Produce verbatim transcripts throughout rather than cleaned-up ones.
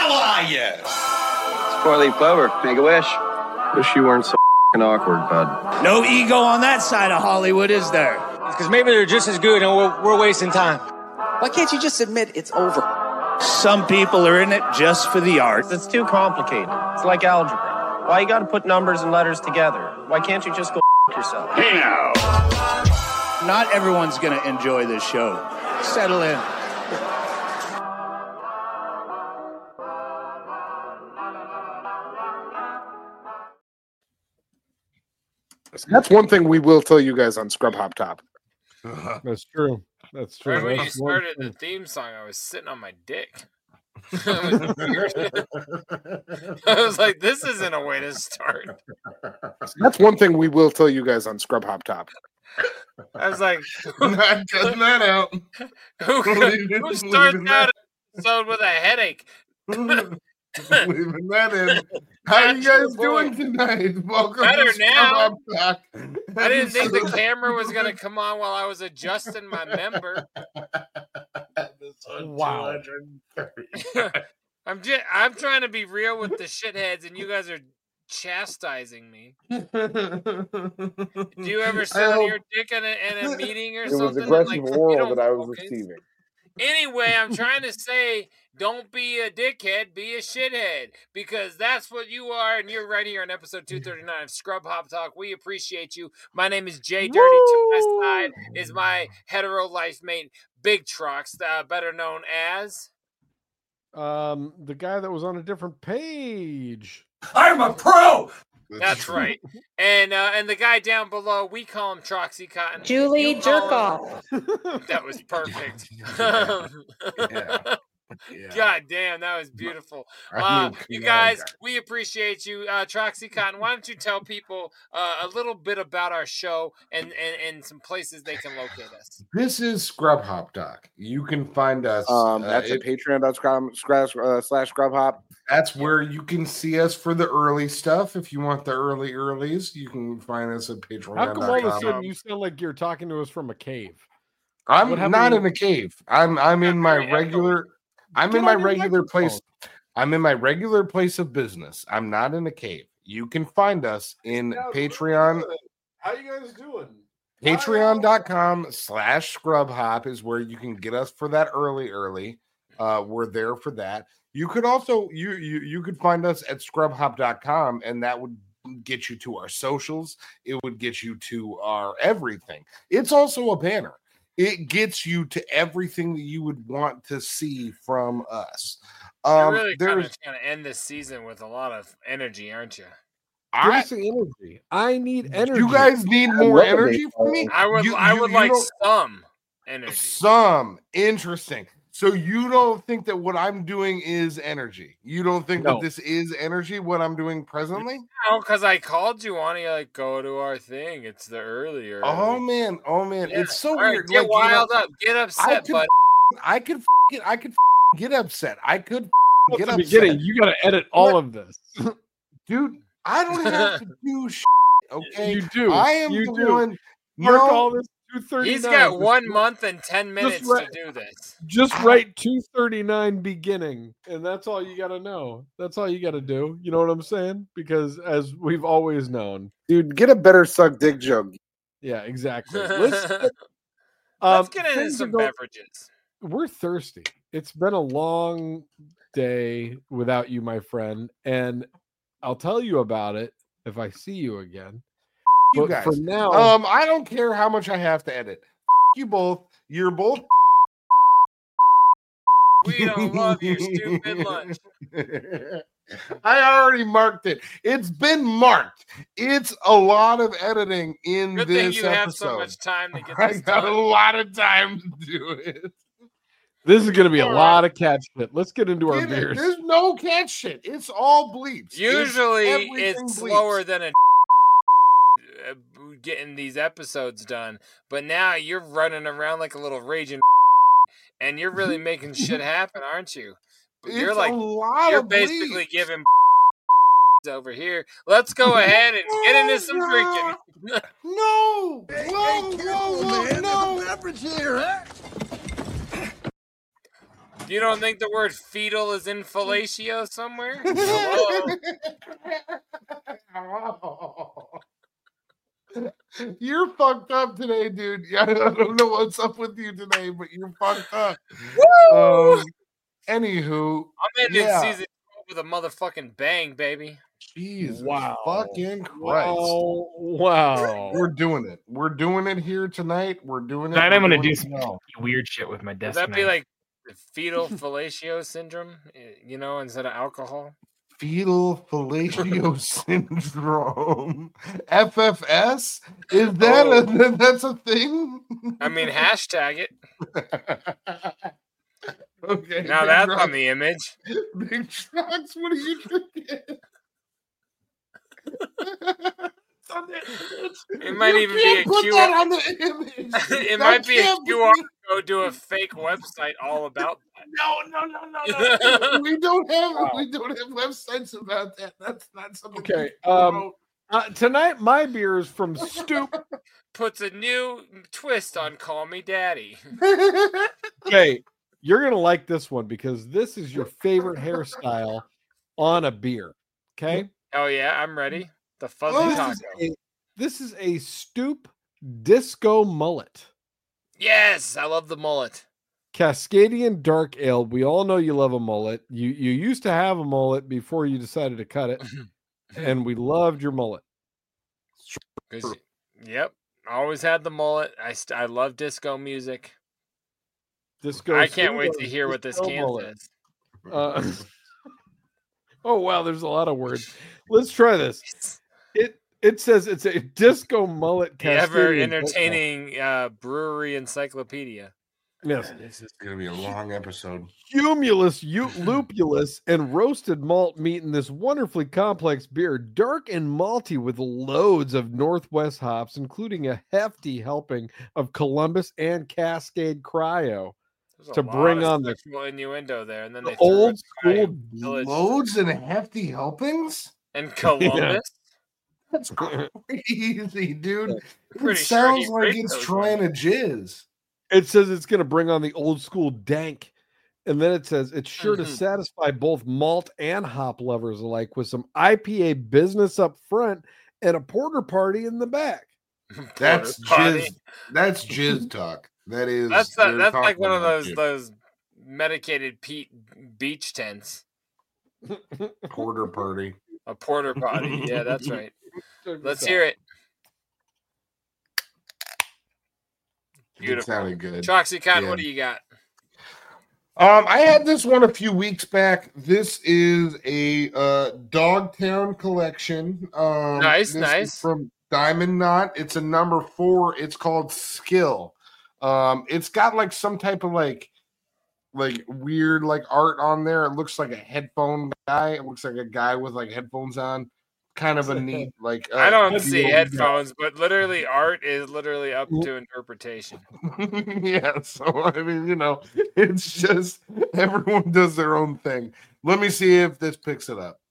hell are you? It's four-leaf clover. Make a wish. Wish you weren't so f***ing awkward, bud. No ego on that side of Hollywood, is there? Because maybe they're just as good and we're, we're wasting time. Why can't you just admit it's over? Some people are in it just for the art. It's too complicated. It's like algebra. Why you gotta put numbers and letters together? Why can't you just go f*** yourself? Hey now. Not everyone's going to enjoy this show. Settle in. That's one thing we will tell you guys on Scrub Hop Top. That's true. That's true. Right when you That's one started the thing. theme song, I was sitting on my dick. That was weird. I was like, this isn't a way to start. That's one thing we will tell you guys on Scrub Hop Top. I was like, Not cutting that out. who, who starts out an episode with a headache? Leaving that in. How you guys doing tonight? Welcome Better to Scrub now. Hop Talk. I didn't think the camera was going to come on while I was adjusting my member. Wow. I'm just, I'm trying to be real with the shitheads, and you guys are chastising me. Do you ever sit on hope- your dick in a, in a meeting or It was something? and, aggressive like, you oral don't that I was focus? receiving. Anyway, I'm trying to say, don't be a dickhead, be a shithead, because that's what you are, and you're right here on episode two thirty-nine of Scrub Hop Talk. We appreciate you. My name is Jay Dirty. To my side is my hetero life mate, Big Trucks, uh, better known as... Um, the guy that was on a different page. I'm a pro. That's right. And uh, and the guy down below, we call him Troxy Cotton. Julie You call Jerkoff. him- That was perfect. Yeah. Yeah. God damn, that was beautiful. I Uh, mean, you yeah, guys, okay. we appreciate you. Uh, Troxy Cotton, why don't you tell people uh, a little bit about our show and, and, and some places they can locate us? This is Scrub Hop Talk. You can find us. Um, uh, that's it- at patreon.com slash, uh, slash Scrub Hop. That's where you can see us for the early stuff. If you want the early earlies, you can find us at patreon How come all of a dot com. sudden you sound like you're talking to us from a cave? I'm What not happened? in a cave. I'm I'm in my very echoey. regular. I'm Get in my on your regular place. microphone. I'm in my regular place of business. I'm not in a cave. You can find us in Patreon. How you guys doing? Patreon.com slash scrub hop is where you can get us for that early, early. Uh, we're there for that. You could also you you you could find us at scrub hop dot com, and that would get you to our socials. It would get you to our everything. It's also a banner. It gets you to everything that you would want to see from us. You're Um, really kind there's of trying to end this season with a lot of energy, aren't you? Give I, us the energy. I need energy. you guys need more love energy it. from me. I would You- I you- would you like don't- some energy. Some interesting. So you don't think that what I'm doing is energy? You don't think No. that this is energy? What I'm doing presently? Oh, because I called you on it. You're like, go to our thing. It's the earlier. Oh man, oh man, Yeah. it's so All right, weird. get Like, you know, wild up. Get I upset, could, bud. I could, get, I could get upset. I could At get the upset, beginning, you got to edit all What? of this. dude. I don't have to do shit. Okay, You do. I am You the do. one. Mark No, all this two thirty-nine. He's got Just- one month and ten minutes right- to do this. Just write two thirty-nine beginning, and that's all you got to know. That's all you got to do. You know what I'm saying? Because as we've always known. Dude, get a better suck dick joke. Yeah, exactly. Let's, Let's um, get into things are some go- beverages. We're thirsty. It's been a long day without you, my friend, and I'll tell you about it if I see you again. you But guys. for now, Um, I don't care how much I have to edit. You both. You're both. We don't love your stupid lunch. I already marked it. It's been marked. It's a lot of editing in Good thing this you have so episode. much time to get I this got a done. lot of time to do it. this is going to be a All right. lot of cat shit. Let's get into our Get it. beers. There's no cat shit. It's all bleeps. It's Usually everything it's bleeps. slower than a uh, getting these episodes done, but now you're running around like a little raging and you're really making shit happen, aren't you? You're It's like a lot you're of basically bleeps. giving over here. Let's go ahead and get into some drinking. No! Whoa, whoa, whoa, no! Beverage here, huh? You don't think the word fetal is in fellatio somewhere? Hello? You're fucked up today, dude. I don't know what's up with you today, but you're fucked up. Woo! Um, anywho, I'm ending yeah. season twelve with a motherfucking bang, baby. Jesus Wow. fucking Christ. Wow. Wow. We're doing it. We're doing it here tonight. We're doing it. Tonight I'm We're gonna doing do it some now. weird shit with my Would desk. that be knife. like fetal fellatio syndrome? You know, instead of alcohol? Fetal fellatio syndrome. F F S? Is that Oh. a that's a thing? I mean, hashtag it. Okay. Now Big that's Trucks. on the image. Big Trucks, what are you drinking? It might You even be can't a put Q that R. on the image. It That might be a can't Q R code to a fake website all about No, no, no, no, no. that. we don't have we don't have websites about that. That's not something. Okay. we Um, promote. uh, tonight, my beer is from Stoop. Puts a new twist on Call Me Daddy. Okay, you're gonna like this one because this is your favorite hairstyle on a beer. Okay, Oh yeah, I'm ready. The fuzzy Oh, this taco. is a, this is a Stoop Disco Mullet. Yes, I love the mullet. Cascadian Dark Ale. We all know you love a mullet. You you used to have a mullet before you decided to cut it, and we loved your mullet. 'Cause- Yep, always had the mullet. I st- I love disco music. Disco. I can't wait to Swingos, hear what this disco can mullet. says. Uh, oh wow, there's a lot of words. Let's try this. It it says it's a disco mullet. The ever Cascadian Dark Ale. entertaining uh, brewery encyclopedia. Yes. This is gonna be a long episode. Cumulus, u- lupulus, and roasted malt meet in this wonderfully complex beer, dark and malty with loads of Northwest hops, including a hefty helping of Columbus and Cascade Cryo There's a to lot bring of on the, sexual innuendo there, and then the they threw old in Cryo school. Village Loads and hefty helpings. and Columbus. That's crazy, dude. It Pretty sure sounds he like raped it's those trying to jizz. It says it's going to bring on the old school dank. And then it says it's sure to Mhm. satisfy both malt and hop lovers alike with some I P A business up front and a porter party in the back. That's Porta potty. jizz. That's jizz talk. That is. That's the, they're that's like talking one of about those you. those medicated Pete beach tents. Porter party. A porter potty. Yeah, that's right. Let's hear it. It Beautiful. sounded good. Troxycon, Yeah. what do you got? Um, I had this one a few weeks back. This is a uh Dogtown collection. Um, Nice, this is nice. from Diamond Knot. It's a number four. It's called Skill. Um, it's got like some type of like like weird like art on there. It looks like a headphone guy. It looks like a guy with like headphones on. Kind of a neat like. Uh, I don't see deal. headphones, but literally art is literally up to interpretation. Yeah, so I mean, you know, it's just everyone does their own thing. Let me see if this picks it up.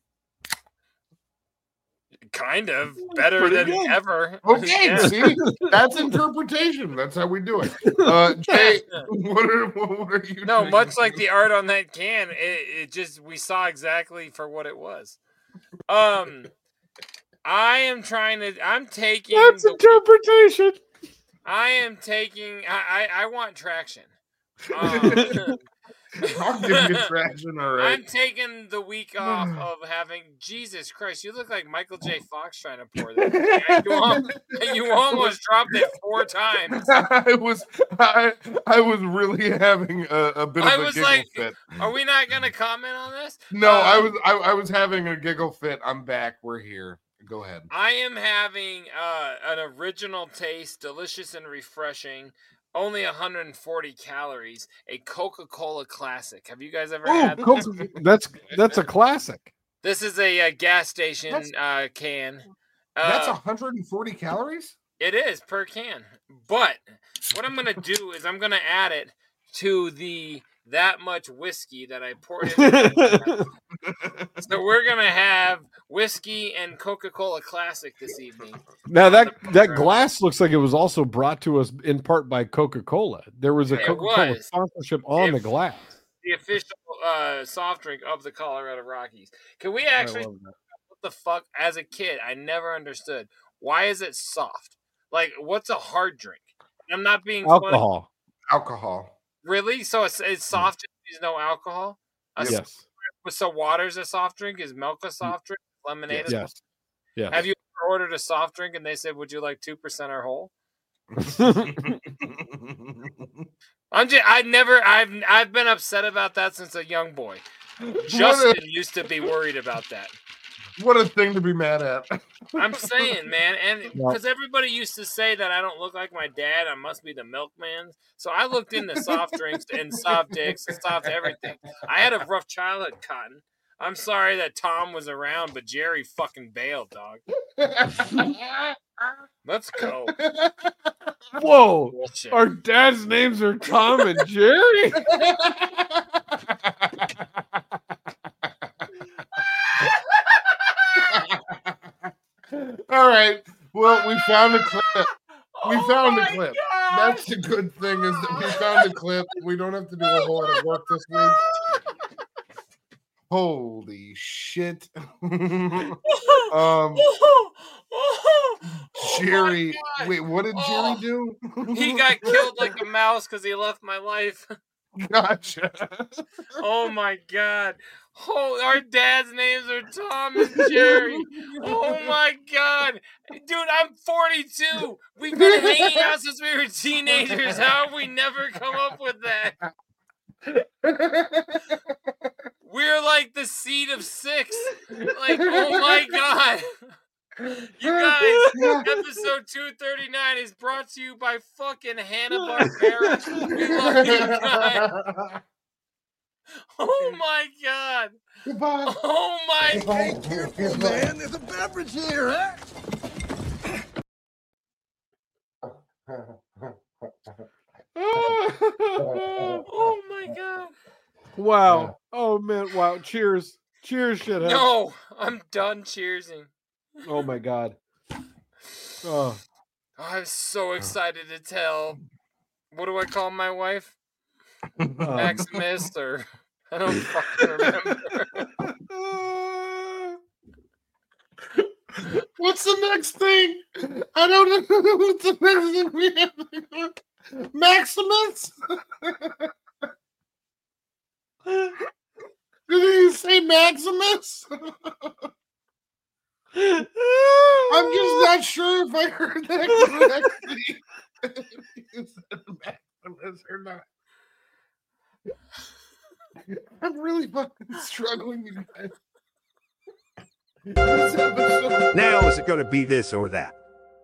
Kind of better Pretty than good. ever. Okay, Yeah. see, that's interpretation. That's how we do it. Uh, Jay, what are what are you? No, doing? much like the art on that can, it, it just we saw exactly for what it was. Um, I am trying to. I'm taking. That's the- interpretation. I am taking. I I, I want traction. Um, I'll give you traction. All right. I'm taking the week off of having. Jesus Christ, you look like Michael J. Fox trying to pour that. You, al- you almost dropped it four times. I was I I was really having a, a bit of I a was giggle like, fit. Are we not going to comment on this? No, I Um, was I, I was having a giggle fit. I'm back. We're here. Go ahead. I am having uh, an original taste, delicious and refreshing. Only one hundred forty calories. A Coca-Cola Classic. Have you guys ever Oh, had Coke- this? that's that's a classic. This is a, uh gas station That's- uh, can. That's Uh, one hundred forty calories. It is per can. But what I'm gonna do is I'm gonna add it to the that much whiskey that I poured in. So we're gonna have whiskey and Coca-Cola Classic this evening. Now that that glass looks like it was also brought to us in part by Coca-Cola. There was a It Coca-Cola was. sponsorship on the If- glass. the official uh, soft drink of the Colorado Rockies. Can we actually? What the fuck? As a kid, I never understood why is it soft. Like, what's a hard drink? I'm not being alcohol. Funny. Alcohol. Really? So it's it's soft. There's no alcohol. A yes. Soft, so water's a soft drink. Is milk a soft drink? Lemonade. Yes. Is yes. Have you ever ordered a soft drink and they said, "Would you like two percent or whole?" I'm just, I never. I've I've been upset about that since a young boy. Justin a, used to be worried about that. What a thing to be mad at. I'm saying, man, and because everybody used to say that I don't look like my dad, I must be the milkman. So I looked into soft drinks and soft dicks and soft everything. I had a rough childhood, Cotton. I'm sorry that Tom was around, but Jerry fucking bailed, dog. Let's go. Whoa. Bullshit. Our dad's names are Tom and Jerry? All right. Well, we found a clip. We oh found a clip. God. That's the good thing is that we found a clip. We don't have to do a whole lot of work this week. Holy shit. um Jerry, oh wait, what did Jerry do? He got killed like a mouse because he left my life. Gotcha. Oh my God. Oh, our dad's names are Tom and Jerry. Oh my God. Dude, I'm forty-two. We've been hanging out since we were teenagers. How have we never come up with that? We're like the seed of six. Like, oh my God. You guys, episode two thirty-nine is brought to you by fucking Hanna-Barbera. We love you guys. Oh my God. Goodbye. Oh my God. Hey, careful, man. There's a beverage here, huh? Oh my God. Wow. Oh man. Wow. Cheers. Cheers, shithead. No, I'm done cheersing. Oh my God. Oh. I'm so excited to tell. What do I call my wife? Uh. Maximus, or I don't fucking remember. What's the next thing? I don't know what's the next thing we have to go. Maximus? Did he say Maximus? I'm just not sure if I heard that correctly. Is that Maximus or not? I'm really fucking struggling, you guys. Now is it going to be this or that?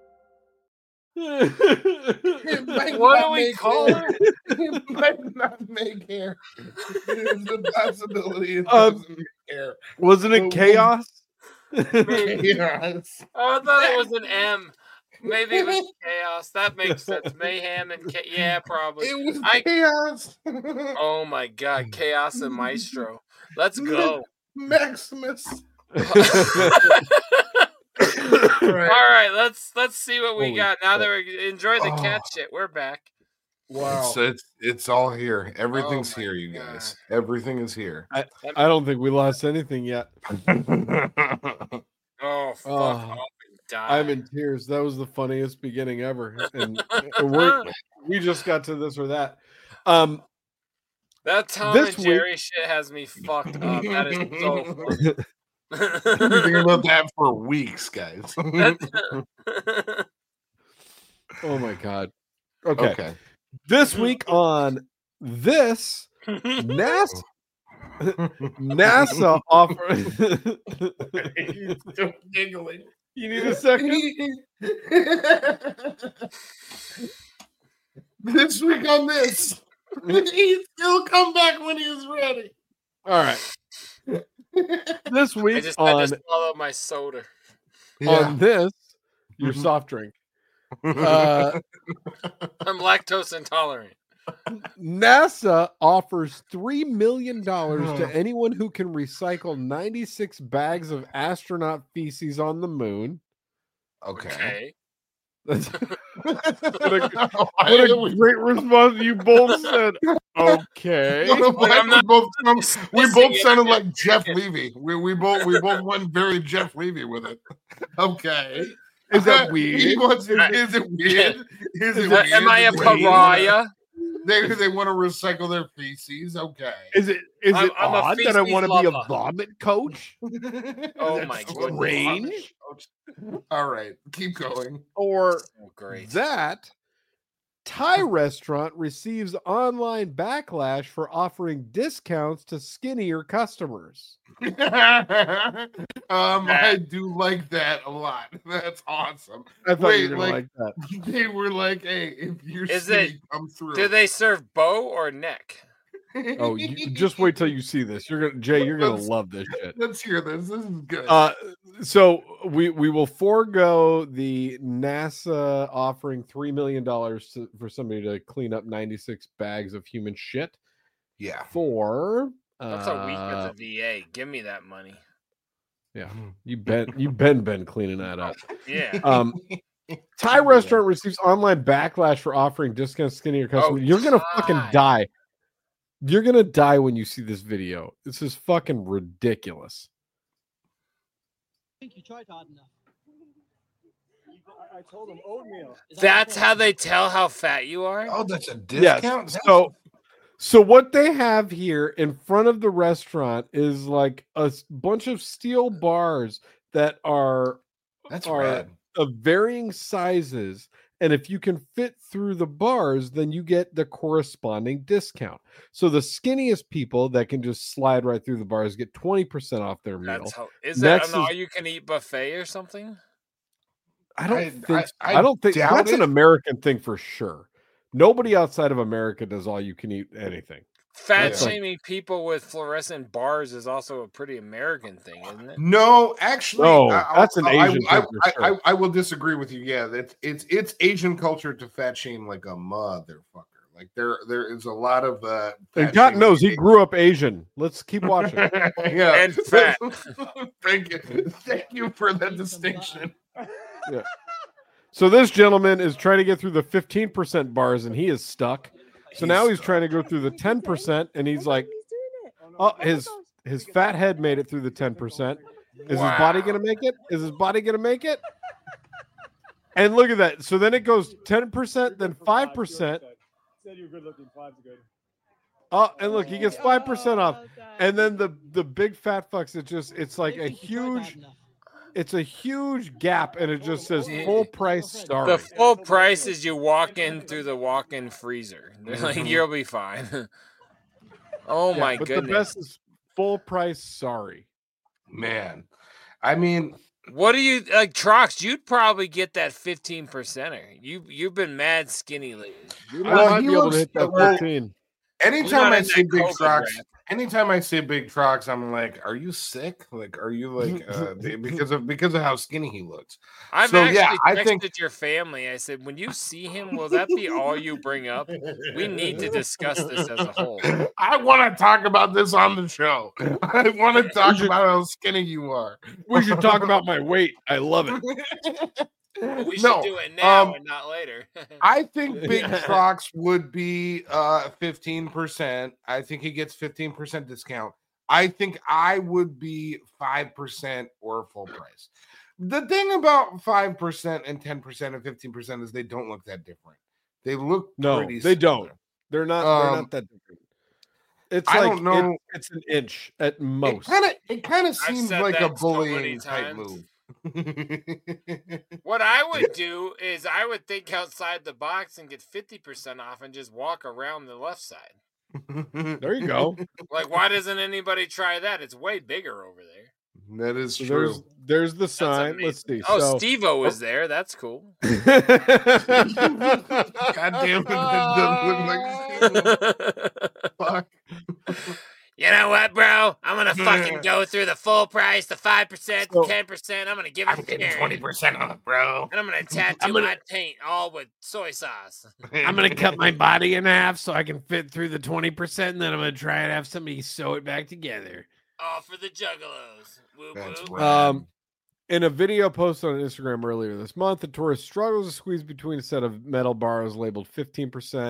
What do we call it? It might not make hair. There's a possibility it Um, doesn't make hair. Wasn't it But chaos? Chaos. Oh, I thought it was an M. Maybe it was chaos. That makes sense. Mayhem and cha- yeah, probably. It was I- chaos. Oh my God, chaos and maestro. Let's go. Maximus. All right, let's let's see what we Holy got. Now shit. that we enjoy the cat Oh. shit, we're back. Wow. It's, it's it's all here. Everything's Oh my here, you God. guys. Everything is here. I don't think we lost anything yet. Oh fuck! Oh. off and die. I'm in tears. That was the funniest beginning ever. And, and we're, we just got to this or that. Um, That Tom This and Jerry shit has me fucked up. That is so funny. I've been thinking about that for weeks, guys. oh my God. Okay. Okay. This week on this, NASA NASA offer. He's still giggling. You need a second? This week on this, he'd still come back when he was ready. All right. This I week just had on, to swallow my soda. on this, your Mhm. soft drink. Uh, I'm lactose intolerant. NASA offers three million dollars to anyone who can recycle ninety-six bags of astronaut feces on the moon. Okay. Okay. That's, what a, what a great response. You both said, Okay. Like, I'm we not both, um, we dismissing both it. sounded like Jeff Levy. We, we both we both went very Jeff Levy with it. Okay. Is that He weird? wants, is it weird? Is it Uh, weird? Am I a that they- pariah? They they want to recycle their feces. Okay. Is it is I'm- it I'm a odd that I feces want to be a lover. vomit coach? Oh Is my that goodness. strange? All right, keep going. Or Oh, great. that Thai restaurant receives online backlash for offering discounts to skinnier customers. um, I do like that a lot. That's awesome. I thought Wait, you were gonna like, like that. They were like, "Hey, if you're Is skinny, it- come through." Do they serve bow or neck? Oh, you just wait till you see this. You're gonna Jay, you're gonna Let's- love this shit. Let's hear this. This is good. Uh, so we we will forego the NASA offering three million dollars for somebody to clean up ninety-six bags of human shit yeah. for. That's a week uh, at the V A. Give me that money. Yeah, you been you been been cleaning that up. Yeah. Um, Thai restaurant receives online backlash for offering discounts to skinnier customers. Oh, You're gonna fucking Thai. die. You're gonna die when you see this video. This is fucking ridiculous. think you tried hard enough. I told him oatmeal. That's how they tell how fat you are? Oh, that's a Yes. discount. So, so what they have here in front of the restaurant is like a s- bunch of steel bars that are That's are rad. of varying sizes. And if you can fit through the bars, then you get the corresponding discount. So the skinniest people that can just slide right through the bars get twenty percent off their meal. That's how, is that Next an is- all-you-can-eat buffet or something? I don't I- think I- so. I I, don't think doubt that's an it. American thing for sure. Nobody outside of America does all you can eat anything. Fat That's like- shaming people with fluorescent bars is also a pretty American thing, isn't it? No, actually, No, I- that's an I- Asian I, thing for I, sure. I, I will disagree with you. Yeah, that's it's it's Asian culture to fat shame like a motherfucker. Like there there is a lot of uh. And fat God shaming knows he in grew up Asian. Let's keep watching. yeah, And fat. Thank you, thank you for that distinction. So this gentleman is trying to get through the fifteen percent bars and he is stuck. So now he's trying to go through the ten percent and he's like, oh, his his fat head made it through the ten percent. Is his body gonna make it? Is his body gonna make it? And look at that. So then it goes ten percent, then five percent. Said you were good looking. Five's good. Oh, and look, he gets five percent off. And then the the big fat fucks, it just it's like a huge it's a huge gap and it just says full price sorry. The full price is you walk in through the walk-in freezer. They're like, you'll be fine. Oh Yeah, my but goodness. the best is full price sorry. Man, I mean, What do you like, Trox? You'd probably get that fifteen percenter. You you've been mad skinny lately. You Well, might he be able looks- to hit that well, fifteen. anytime not I in see that big COVID trucks, rap. anytime I see big trucks, I'm like, "Are you sick? Like, are you like uh, because of because of how skinny he looks?" I've So, actually yeah, I texted think- your family. I said, when you see him, will that be all you bring up? We need to discuss this as a whole. I want to talk about this on the show. I want to talk about how skinny you are. We should talk about my weight. I love it. We should No, do it now um, and not later. I think big Yeah. trucks would be uh fifteen percent. I think he gets fifteen percent discount. I think I would be five percent or full price. The thing about five percent and ten percent and fifteen percent is they don't look that different. They look No, pretty they don't. similar. They're not they're Um, not that different. It's I like don't know. it- it's an inch at It most. kind of it kind of I've seems said like a that so many bullying type times. move. What I would do is I would think outside the box and get fifty percent off and just walk around the left side. There you go. Like, why doesn't anybody try that? It's way bigger over there. That is So true. there's there's the sign. Let's see. Oh, so, Steve-O is there. That's cool. God damn it! That doesn't look like fuck. You know what, bro? I'm gonna fucking go through the full price, the five percent, the So- ten percent. I'm gonna give it I'm a getting Karen. twenty percent off, bro. And I'm gonna tattoo I'm gonna- my taint all with soy sauce. I'm gonna cut my body in half so I can fit through the twenty percent, and then I'm gonna try and have somebody sew it back together. All for the juggalos. Woo That's woo. right. Um, in a video posted on Instagram earlier this month, the tourist struggles to squeeze between a set of metal bars labeled fifteen percent.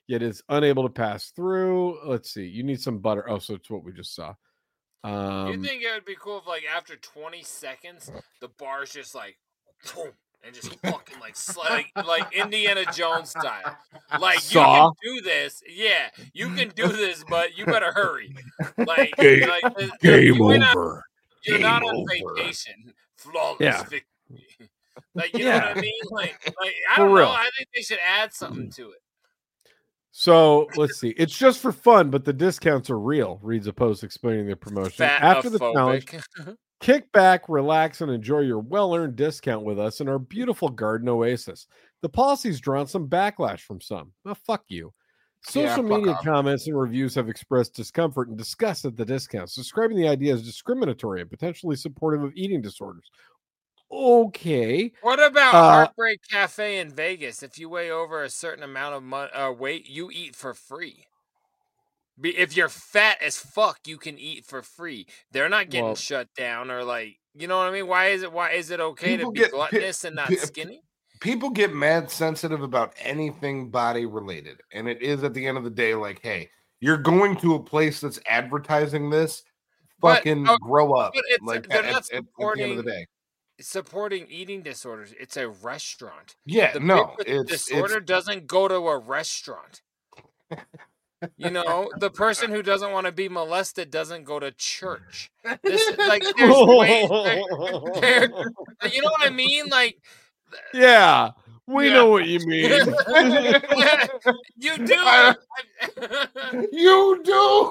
yet is unable to pass through. Let's see. You need some butter. Oh, so it's what we just saw. Um, you think it would be cool if, like, after twenty seconds, the bar's just like, boom, and just fucking like, like, like Indiana Jones style. Like, Saw? you can do this. Yeah, you can do this, but you better hurry. Like, Game, like the, game you went over. Out, you're game not on over. vacation. Flawless Yeah. victory. Like, you Yeah. know what I mean? Like, like I For don't real. know. I think they should add something to it. So let's see. It's just for fun, but the discounts are real. Reads a post explaining the promotion. After the challenge, Fatophobic. kick back, relax, and enjoy your well-earned discount with us in our beautiful garden oasis. The policy's drawn some backlash from some. Well, fuck you. Social Yeah, fuck media off. comments and reviews have expressed discomfort and disgust at the discounts, describing the idea as discriminatory and potentially supportive of eating disorders. Okay. What about Uh, Heartbreak Cafe in Vegas? If you weigh over a certain amount of mo- uh, weight, you eat for free. Be- if you're fat as fuck, you can eat for free. They're not getting Well- shut down or like, you know what I mean? Why is it? Why is it okay People to be get- gluttonous and not pe- skinny? People get mad sensitive about anything body related, and it is at the end of the day like, hey, you're going to a place that's advertising this. But- Fucking oh, grow up. but it's- like they're at, not at- at the end of the supporting- day. Supporting eating disorders. It's a restaurant. Yeah, The no, people with it's disorder it's doesn't go to a restaurant. You know, the person who doesn't want to be molested doesn't go to church. This is like there's ways. there- there- you know what I mean? Like, Yeah, we Yeah. know what you mean. you do. I- you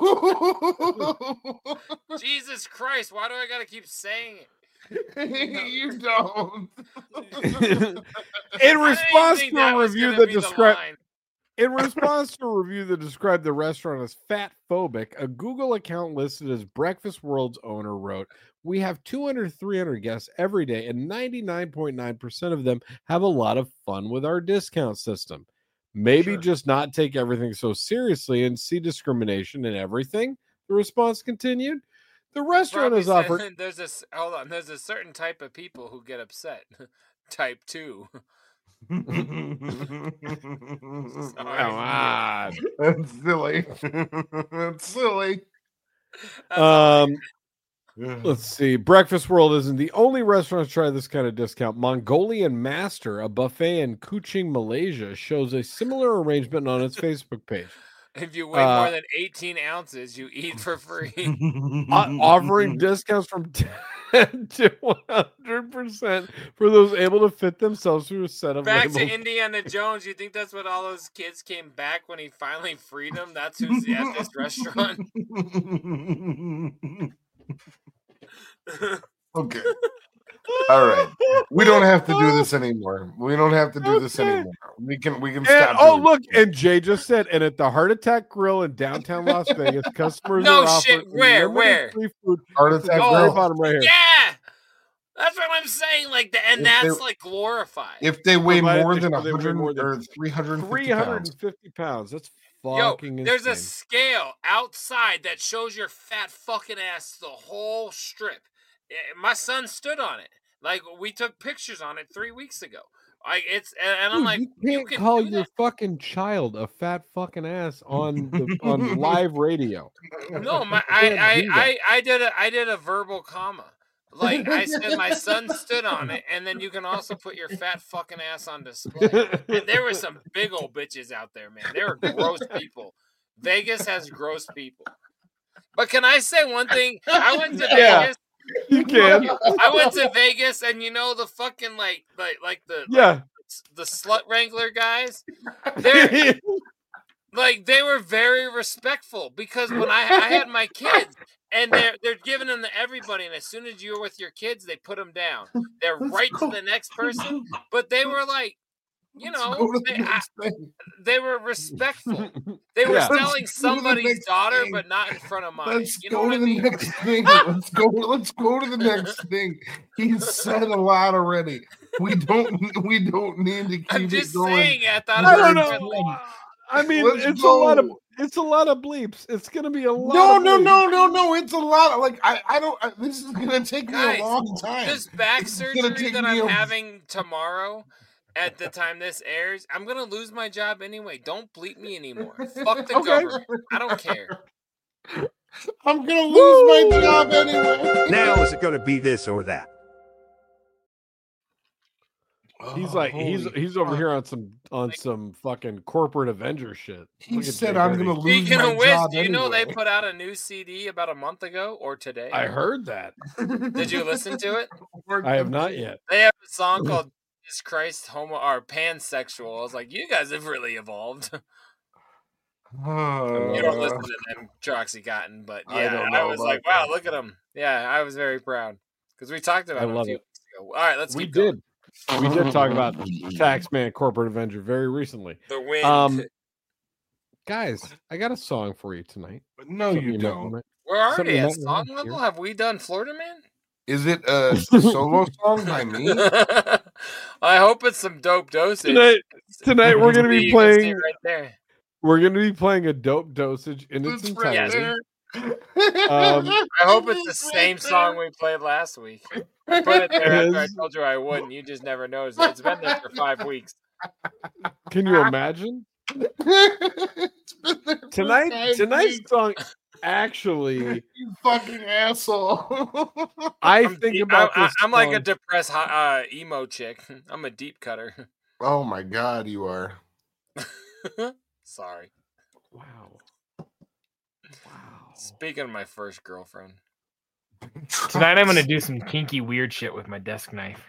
do. Jesus Christ! Why do I gotta keep saying it? you don't. In I didn't response think to that a was review gonna that be the described line. in response to a review that described the restaurant as fat phobic, a Google account listed as Breakfast World's owner wrote, "We have two hundred, three hundred guests every day, and ninety-nine point nine percent of them have a lot of fun with our discount system. Maybe Sure. just not take everything so seriously and see discrimination in everything." The response continued. The restaurant Probably is offered. said- There's a s- hold on. There's a certain type of people who get upset. Type two. Come on. That's silly. That's silly. That's all Um, let's see. Breakfast World isn't the only restaurant to try this kind of discount. Mongolian Master, a buffet in Kuching, Malaysia, shows a similar arrangement on its Facebook page, If you weigh Uh, more than eighteen ounces, you eat for free. o- offering discounts from ten to one hundred percent for those able to fit themselves through a set of Back labels. to Indiana Jones. You think that's what all those kids came back when he finally freed them? That's who's at this restaurant. Okay. All right. We don't have to do this anymore. We don't have to do this Okay. anymore. We can we can And, stop. oh, doing look, and Jay just said, and at the Heart Attack Grill in downtown Las Vegas, customers No are offered shit, where, unlimited where? free food. Heart Attack Oh, Grill. bottom right here. Yeah, that's what I'm saying. Like, the, and If that's they- like glorified. If they weigh Provided more they than show they weigh one more hundred than or three hundred three fifty hundred pounds. fifty pounds. That's Yo, fucking there's a insane. scale outside that shows your fat fucking ass the whole strip. Eh, My son stood on it. Like, we took pictures on it three weeks ago. Like, it's and, and I'm Dude, like, you you can't can call do your that? fucking child a fat fucking ass on the on live radio. No, my You I can't I, do that. I I did a I did a verbal comma. Like, I said, my son stood on it, and then you can also put your fat fucking ass on display. And there were some big old bitches out there, man. They were gross people. Vegas has gross people. But can I say one thing? I went to Yeah. Vegas. You can. I went to Vegas, and you know the fucking like like like the Yeah. the slut wrangler guys. They're like they were very respectful because when I, I had my kids and they're they're giving them to everybody, and as soon as you're with your kids, they put them down. They're right to the next person, but they were like, you Let's know, go to the they, I, next thing. they were respectful. They were Yeah. selling Let's go to the somebody's next daughter, thing. but not in front of mine. Let's You know go what to I the mean? next thing. Let's go. Let's go to the next thing. He's said a lot already. We don't. We don't need to keep I'm it just going. saying. I thought I it don't was know. friendly. I mean, Let's it's a lot of go. it's a lot of bleeps. It's gonna be a lot. No, of no, bleeps. no, no, no. It's a lot. Of, like I, I don't. I, this is gonna take me Guys, a long time. This back It's gonna surgery take that me I'm a- having tomorrow, at the time this airs, I'm gonna lose my job anyway. Don't bleep me anymore. Fuck the Okay. government. I don't care. I'm gonna lose my job anyway. Now is it going to be this or that? He's Oh, like he's holy he's over fuck. here on some on some fucking corporate Avenger shit. He Look at said, Jay "I'm Dirty. gonna lose Speaking my of which, job do you know they anyway." put out a new C D about a month ago or today? I heard that. Did you listen to it? I have not yet. They have a song called Jesus Christ Homo or Pansexual. I was like, you guys have really evolved. Uh, You don't listen to them, Troxycotton, but I yeah, don't I, know was about like, wow, that. look at them. Yeah, I was very proud because we talked about I it a love few it. weeks ago. All right, let's We keep going. did. We did talk about Taxman Corporate Avenger very recently. The wind. Um, guys, I got a song for you tonight. no, Something you might- don't. might- We're already something at might song like level. here. Have we done Florida Man? Is it a solo song by me? I hope it's some dope dosage. Tonight, tonight we're gonna You be can see it playing. right there. We're gonna be playing a dope dosage in its It's right entirety. there. Um, I hope it's the same song we played last week. I put it there after I is. told you I wouldn't. You just never noticed. It's been there for five weeks. Can you imagine? It's been there for Tonight, five tonight's weeks, song actually. you fucking asshole. I I'm, think deep- about I, this. am like a song- depressed ho- uh, emo chick. I'm a deep cutter. Oh my god, you are. Sorry. Wow. Wow. Speaking of my first girlfriend. Tonight I'm gonna do some kinky weird shit with my desk knife.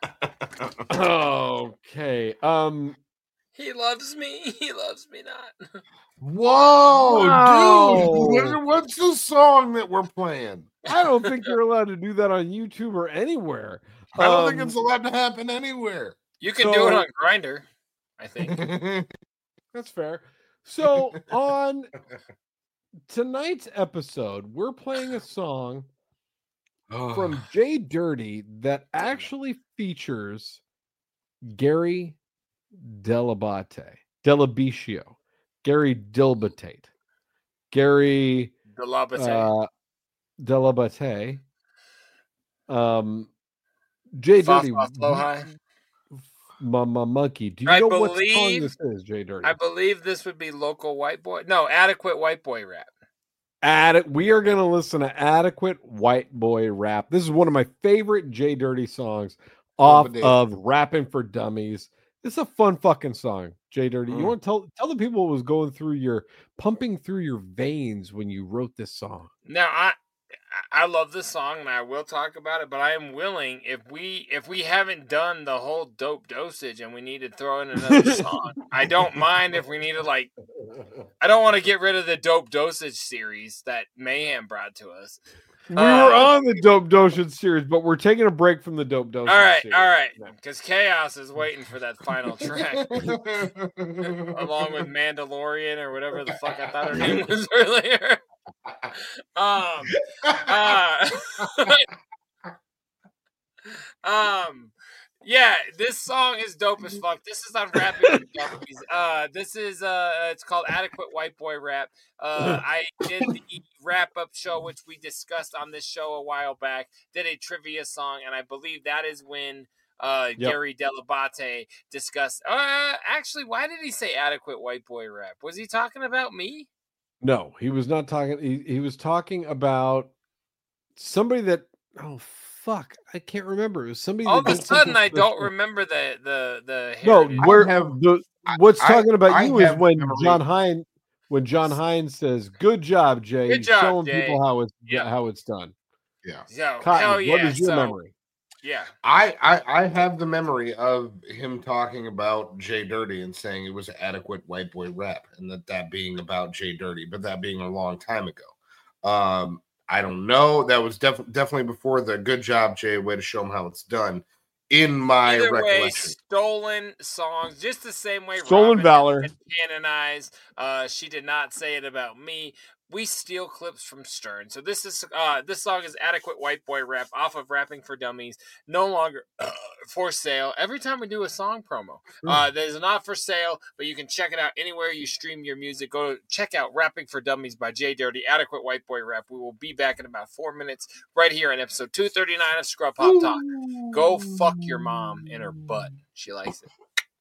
Okay. Um. He loves me. He loves me not. Whoa, Wow. dude! What- What's the song that we're playing? I don't think you're allowed to do that on YouTube or anywhere. I don't think Um, it's allowed to happen anywhere. You can do it So- on Grinder, I think. That's fair. So on tonight's episode, we're playing a song from Jay Dirty that actually features Gary Delabate, Delabicio, Gary Dilbate, Gary The Labate. uh, Delabate, um, Jay Fa- Dirty, fa- flow high. Mama Monkey. Do you I know what song believe- this is, Jay Dirty? I believe this would be local white boy. No, adequate white boy rap. Ade- we are going to listen to Adequate White Boy Rap. This is one of my favorite Jay Dirty songs off Overdue. of Rapping for Dummies. This is a fun fucking song, Jay Dirty. You Mm. want to tell tell the people what was going through your pumping through your veins when you wrote this song? Now I I love this song and I will talk about it, but I am willing if we if we haven't done the whole dope dosage and we need to throw in another song. I don't mind if we need to like I don't want to get rid of the dope dosage series that Mayhem brought to us. We Uh, were on the Dope Dosage series, but we're taking a break from the Dope Dosage All right, series. all right. Because Chaos is waiting for that final track. Along with Mandalorian or whatever the fuck I thought her name was earlier. Um uh, Um yeah, this song is dope as fuck. This is on Rapping with Dummies. Uh this is uh it's called Adequate White Boy Rap. Uh I did the wrap up show which we discussed on this show a while back. Did a trivia song and I believe that is when uh Yep. Gary Delabate discussed uh actually why did he say adequate white boy rap? Was he talking about me? No, he was not talking. He, he was talking about somebody that. Oh fuck, I can't remember. It was somebody. All of that a did something sudden I don't special. remember the the the No, heritage. where have- the what's I- talking about I you is have when memory. John Hines when John Hines says, "Good job, Jay, Good job, showing Jay." people how it's Yeah. how it's done." Yeah. Yo, Cotton, hell yeah. what is your so, memory? Yeah. I, I I have the memory of him talking about Jay Dirty and saying it was adequate white boy rap, and that that being about Jay Dirty, but that being a long time ago. Um, I don't know. That was def- definitely before the good job, Jay. Way to show him how it's done. In my Either way, recollection, stolen songs, just the same way Stolen Robin valor. had canonized. Uh, she did not say it about me. We steal clips from Stern. So this is uh, this song is Adequate White Boy Rap off of Rapping for Dummies. No longer uh, for sale. Every time we do a song promo, uh, there's not for sale, but you can check it out anywhere you stream your music. Go check out Rapping for Dummies by Jay Dirty. Adequate White Boy Rap. We will be back in about four minutes right here in episode two thirty-nine of Scrub Hop Talk. Go fuck your mom in her butt. She likes it.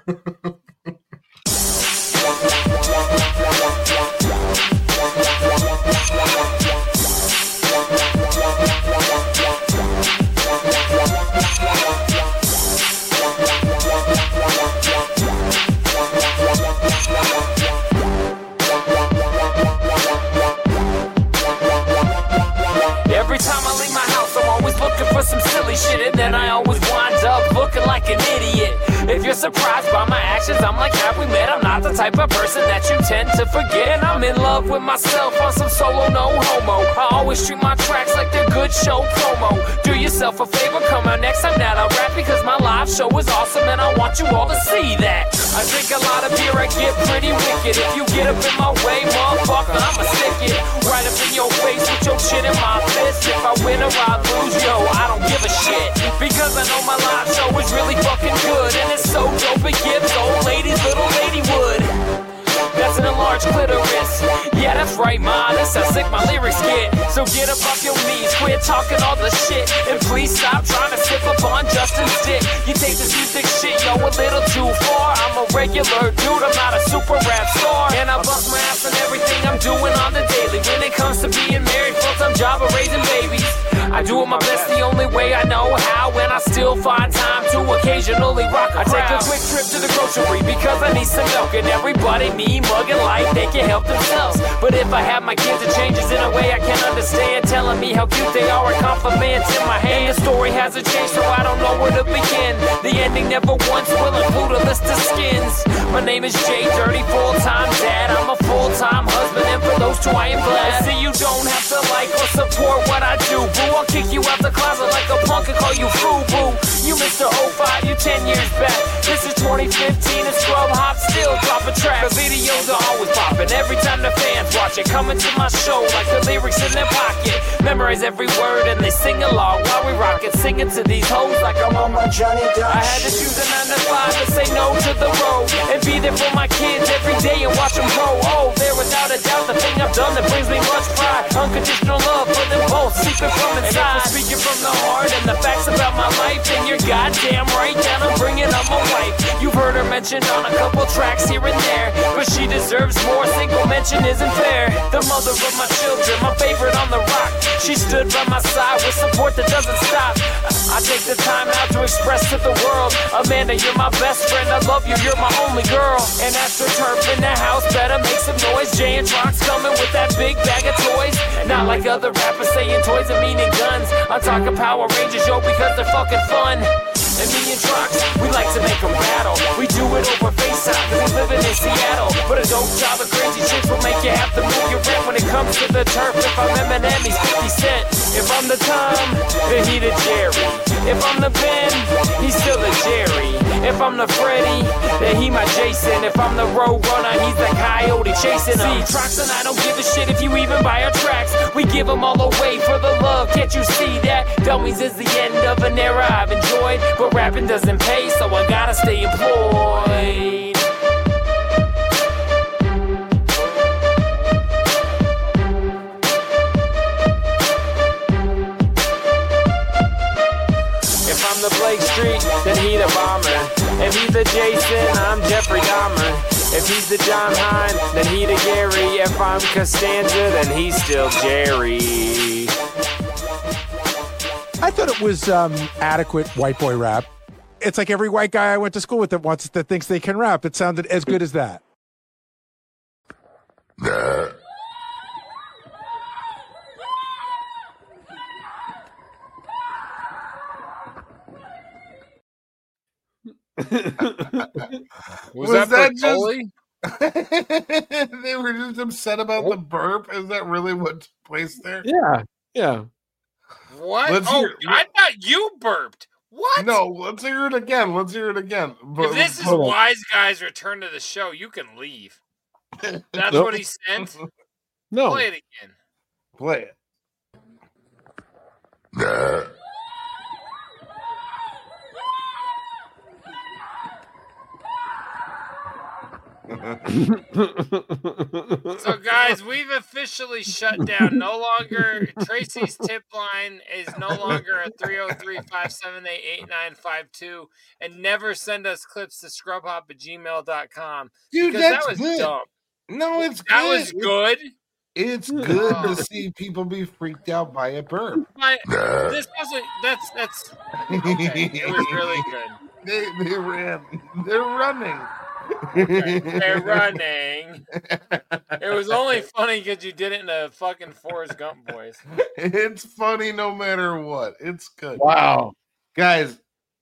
Every time I leave my house, I'm always looking for some silly shit, and then I always wind up looking like an idiot. If you're surprised by my actions, I'm like, have we met? I'm not the type of person that you tend to forget. And I'm in love with myself on some solo, no homo. I always treat my tracks like they're good show promo. Do yourself a favor, come out next time that I rap, because my live show is awesome and I want you all to see that. I drink a lot of beer, I get pretty wicked. If you get up in my way, motherfucker, I'ma stick it right up in your face with your shit in my fist. If I win or I lose, yo, I don't give a shit, because I know my live show is really fucking good, and it's so dope it gives old ladies little ladywood. That's an enlarged clitoris. Yeah, that's right, ma, that's how sick my lyrics get. So get up off your knees, quit talking all the shit, and please stop trying to sip upon Justin's dick. You take this music shit, yo, a little too far. I'm a regular dude, I'm not a super rap star, and I bust my ass on everything I'm doing on the daily. When it comes to being married, full-time job or raising babies, I do it my best the only way I know how, and I still find time to occasionally rock a crowd. I take a quick trip to the grocery because I need some milk, and everybody me mugging like they can help themselves. But if I have my kids, it changes in a way I can't understand, telling me how cute they are and compliments in my hand. The story hasn't changed, so I don't know where to begin. The ending never once will include a list of skins. My name is Jay Dirty, full-time dad. I'm a full-time husband, and for those two I am glad. See, you don't have to like or support what I do, boo. I'll kick you out the closet like a punk and call you foo-boo. You Mister oh five, you ten years back. This is twenty fifteen and Scrub Hop still dropping tracks. The videos are always popping every time the fans watch it. Coming to my show like the lyrics in their pocket. Memorize every word and they sing along while we rock it. Singing to these hoes like I'm on my Johnny Dash. I had to choose a nine to five to say no to the road and be there for my kids every day and watch them grow. Oh, there without a doubt the thing I've done that brings me much pride. Unconditional love for them both, secret from inside. And if we're speaking from the heart and the facts about my life, then you're goddamn right that I'm bringing up my wife. You've heard her mentioned on a couple tracks here and there, but she deserves more. Single mention isn't fair. The mother of my children, my favorite on the rock. She stood by my side with support that doesn't stop. I take the time out to express to the world, Amanda, you're my best friend. I love you, you're my only girl. And after turf in the house, better make some noise. Jay and Trox coming with that big bag of toys. Not like other rappers saying toys and meaning guns. I'm talking Power Rangers, yo, because they're fucking fun. And me and Trox, we like to make them battle. We do it over FaceTime, cause we living in Seattle. But a dope job of crazy chicks will make you have to move your rent. When it comes to the turf, if I'm Eminem, he's fifty cent. If I'm the Tom, then he the Jerry. If I'm the Ben, he's still a Jerry. If I'm the Freddy, then he my Jason. If I'm the Road Runner, he's the Coyote chasing him. See, Trox and I don't give a shit if you even buy our tracks. We give them all away for the love, can't you see that? Dummies is the end of an era I've enjoyed, but rapping doesn't pay, so I gotta stay employed. If I'm the Blake Street, then he the Bomber. If he's the Jason, I'm Jeffrey Dahmer. If he's the John Hine, then he the Gary. If I'm Costanza, then he's still Jerry. I thought it was um, adequate white boy rap. It's like every white guy I went to school with that wants that thinks they can rap. It sounded as good as that. Was, Was that, that just they were just upset about the burp? Is that really what took place there? Yeah, yeah. What? Let's oh, hear- I thought you burped. What? No, let's hear it again. Let's hear it again. But, If this is hold on. Wise Guys Return to the Show, you can leave. That's Nope. what he sent? No. Play it again. Play it. So, guys, we've officially shut down. No longer, Tracy's tip line is no longer a three oh three, five seven eight, eight nine five two. And never send us clips to scrubhop at gmail dot com. Dude, because that's that was good. dumb. No, it's That good. was good. It's good Oh. to see people be freaked out by a burp. My, this wasn't, that's, that's, okay. It was really good. They, they ran. They're running. Okay. They're running. It was only funny because you did it in a fucking Forrest Gump voice. It's funny no matter what. It's good. Wow. Guys,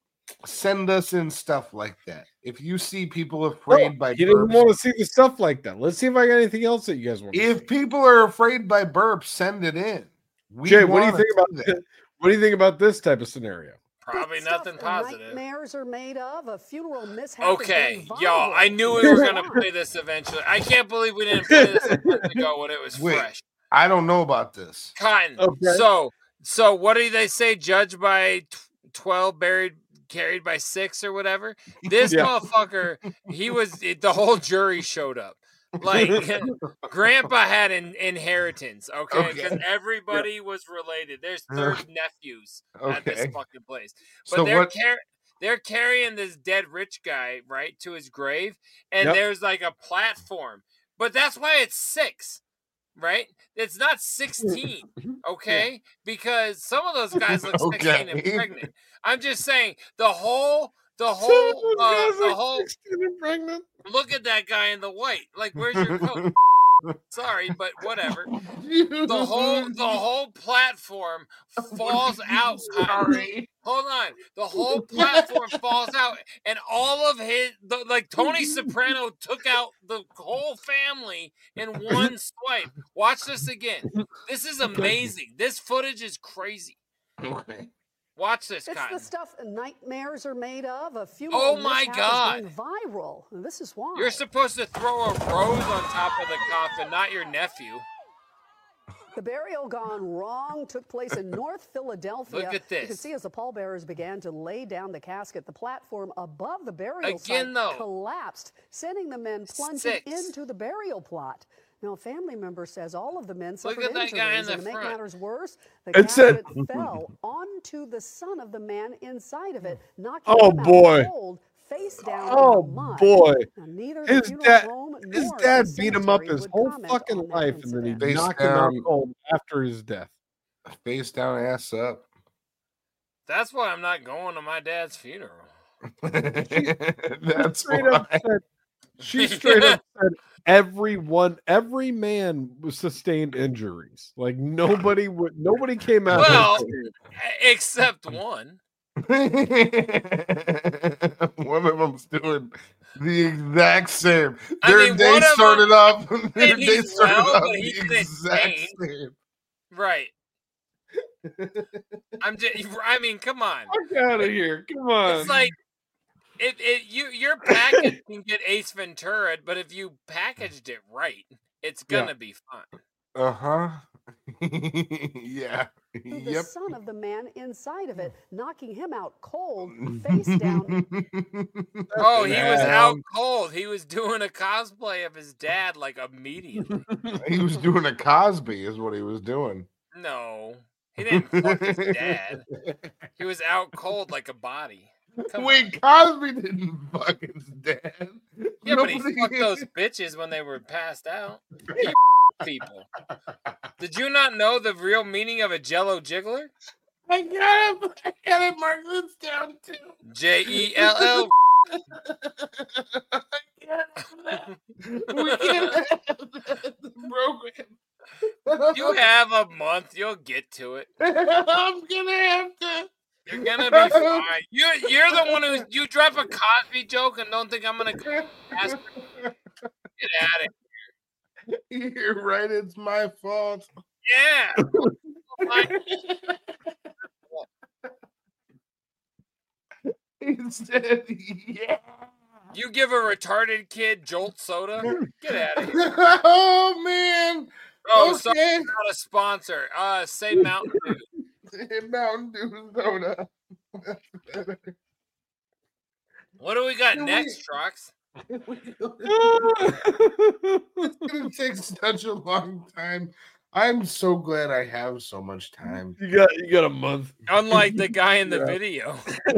send us in stuff like that. If you see people afraid Oh, by you didn't burps, want to see the stuff like that. Let's see if I got anything else that you guys want. to if people are afraid by burps, send it in. We Jay, what do you wanna think about see that. this? What do you think about this type of scenario? Probably nothing positive. Nightmares are made of a funeral mishap. Okay, y'all, I knew we were going to play this eventually. I can't believe we didn't play this a month ago when it was Wait, fresh. I don't know about this. Cotton. Okay. So, so what do they say? Judged by twelve, buried, carried by six, or whatever. This Yeah. motherfucker, he was. It, the whole jury showed up. Like, Grandpa had an inheritance, okay? Because Okay. everybody was related. There's third nephews at this Okay. fucking place, but So they're what? car- they're carrying this dead rich guy right to his grave, and Yep. there's like a platform, but that's why it's six. Right? It's not sixteen, okay? Because some of those guys look sixteen and Okay. pregnant. I'm just saying the whole, the Some whole, of those uh, guys the are whole. sixteen and pregnant. Look at that guy in the white. Like, where's your coat? Sorry, but whatever. The whole, the whole platform falls out. Sorry. Hold on. The whole platform falls out, and all of his, the, like Tony Soprano took out the whole family in one swipe. Watch this again. This is amazing. This footage is crazy. Okay. Watch this, It's Cotton. the stuff nightmares are made of. A funeral Oh my mishap is God. going viral. And this is why. You're supposed to throw a rose on top of the coffin, not your nephew. The burial gone wrong took place in North Philadelphia. Look at You can this. see as the pallbearers began to lay down the casket, the platform above the burial Again, site though. collapsed, sending the men plunging Six. into the burial plot. Now, a family member says all of the men Look suffered at that injuries, guy in the and to make front. matters worse, the It said- casket fell onto the son of the man inside of it, knocking Oh, him out boy. cold, face down Oh, in the mud. boy. Now, neither the His funeral dad, home his nor dad the beat him up cemetery his would whole comment fucking on that life, and then he incident. Face knocked him out down. cold after his death. Face down, ass up. That's why I'm not going to my dad's funeral. That's Straight why. up said, she straight up said everyone, every man was sustained injuries. Like nobody would, nobody came out. Well, unscathed. except one. One of them's doing the exact same. I Their mean, day one of started them- off. Their he's day started well, off but the he's in exact pain. same. Right. I'm just, I mean, come on. Fuck out of here! Come on. It's like it, it you your package can get Ace Ventura, but if you packaged it right, it's gonna Yeah. be fun. Uh huh. Yeah. To the Yep. son of the man inside of it, knocking him out cold, face down. Oh, he was Man. out cold. He was doing a cosplay of his dad like immediately. He was doing a Cosby, is what he was doing. No, he didn't fuck his dad. He was out cold like a body. Come Wait, Cosby didn't fuck his dad. Yeah, but he Nobody- fucked those bitches when they were passed out. He people. Did you not know the real meaning of a Jello jiggler? I got it. I got it. Mark this down too. J E L L. We can't have that program. You have a month. You'll get to it. I'm gonna have to. You're gonna be fine. You you're the one who you drop a Cosby joke and don't think I'm gonna ask. Get at it. You're right. It's my fault. Yeah. He said, "Yeah." You give a retarded kid Jolt soda? Get at it. Oh man. Oh, Okay. sorry, not a sponsor. Uh, say Mountain Dew. Mountain Dew soda. What do we got Do next, we- Trox? It's gonna take such a long time. I'm so glad I have so much time. You got you got a month. Unlike the guy in the Yeah. video.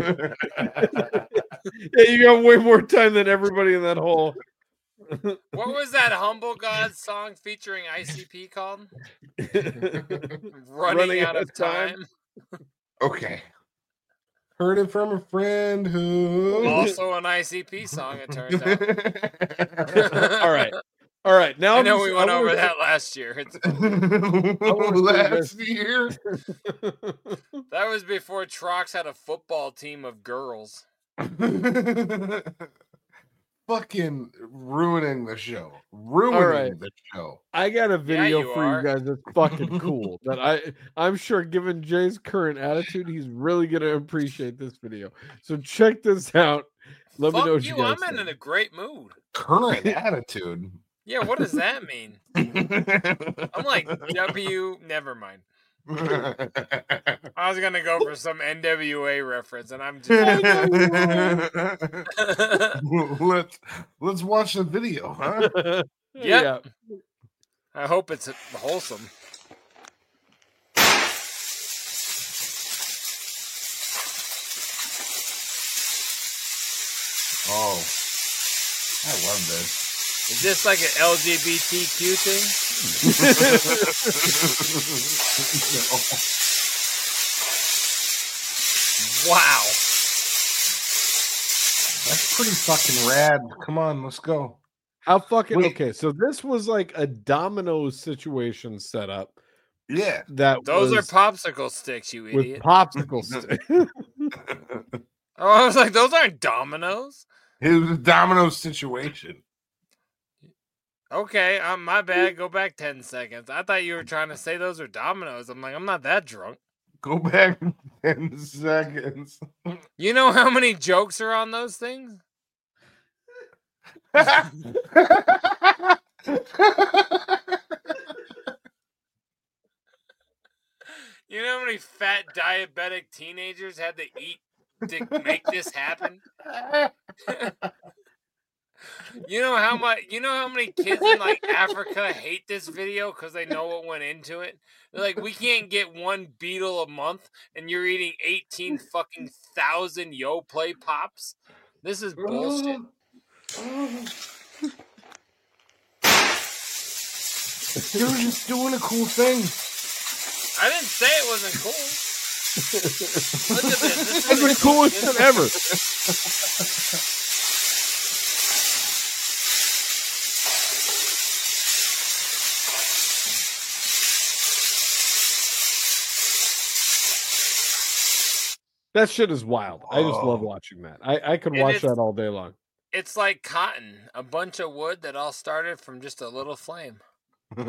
Yeah, you got way more time than everybody in that hole. What was that Humble God song featuring I C P called? Running, Running out of time. Okay. Heard it from a friend who Also an I C P song, it turns out. All right. All right. Now I I'm know just- we went I wanna over say- that last year. It's, last year. that was before Trox had a football team of girls. Fucking ruining the show. Ruining All right. the show. I got a video you for are. you guys that's fucking cool. That I I'm sure, given Jay's current attitude, he's really gonna appreciate this video. So check this out. Let me know Fuck what you, you guys I'm think. in a great mood. Current attitude. Yeah, what does that mean? I'm like W. Never mind. I was gonna go for some N W A reference, and I'm just. let's let's watch the video, huh? Yep. I hope it's wholesome. Oh, I love this. Is this like an L G B T Q thing? Wow. That's pretty fucking rad. Come on, let's go. How fucking Wait. okay? So this was like a domino situation set up. Yeah, that Those was are popsicle sticks, you with idiot. popsicle sticks. Oh, I was like, those aren't dominoes. It was a domino situation. Okay, um, my bad. Go back ten seconds. I thought you were trying to say those are dominoes. I'm like, I'm not that drunk. Go back ten seconds. You know how many jokes are on those things? You know how many fat diabetic teenagers had to eat to make this happen? You know how much? You know how many kids in like Africa hate this video because they know what went into it. They're like, we can't get one beetle a month, and you're eating eighteen fucking thousand Yo Play pops. This is bullshit. You're just doing a cool thing. I didn't say it wasn't cool. Look at this. This That's is the coolest thing ever. That shit is wild. I just love watching that. I, I could And watch it's- that all day long. It's like cotton, a bunch of wood that all started from just a little flame. All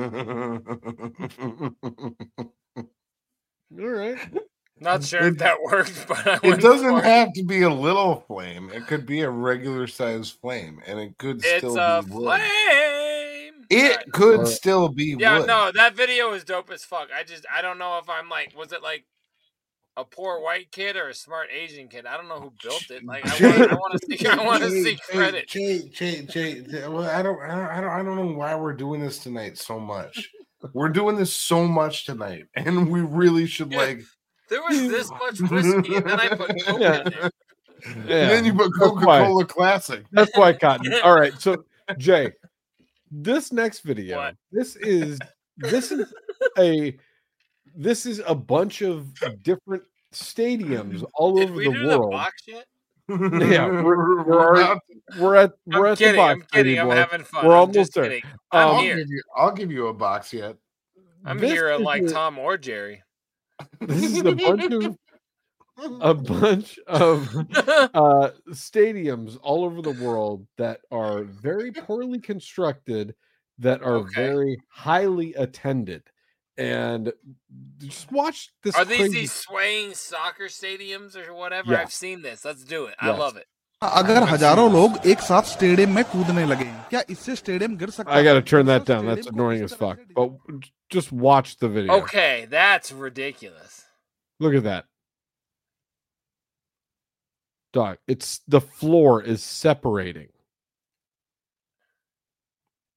right. Not sure if that worked, but I It went doesn't for it. have to be a little flame. It could be a regular size flame, and it could It's still a be wood. flame. It could Or- still be Yeah, wood. no, that video is dope as fuck. I just, I don't know if I'm like, was it like a poor white kid or a smart Asian kid? I don't know who built it. Like, I want, I want to see, I want to see credit. Jay, Jay, Jay, Jay, well, I don't, I don't, I don't, I don't know why we're doing this tonight so much. We're doing this so much tonight, and we really should Yeah. like. There was this much whiskey, and then I put Coke Yeah. in there. And then you put That's why. Coca-Cola Classic. That's why cotton. All right. So Jay, this next video, What? this is this is a this is a bunch of different stadiums all Did over we the do the world. box yet? Yeah, we're, we're, already- we're at we're I'm at kidding. the box. I'm kidding. baby I'm boy. having fun. We're I'm almost just there. kidding. I'm Um, I'll here. give you, I'll give you a box yet. I'm this here is like a- Tom or Jerry. This is a bunch of a bunch of uh, stadiums all over the world that are very poorly constructed, that are Okay. very highly attended, and just watch this. Are these crazy- these swaying soccer stadiums or whatever? Yeah. I've seen this. Let's do it. I Yes. love it. अगर हजारों लोग एक साथ stadium में कूदने लगे क्या इससे स्टेडियम गिर सकता I got to है? turn that दूसरा down. That's स्टेडियम को annoying इस as तरह fuck. से But just watch the video. Okay, that's ridiculous. Look at that. Dog, it's the floor is separating.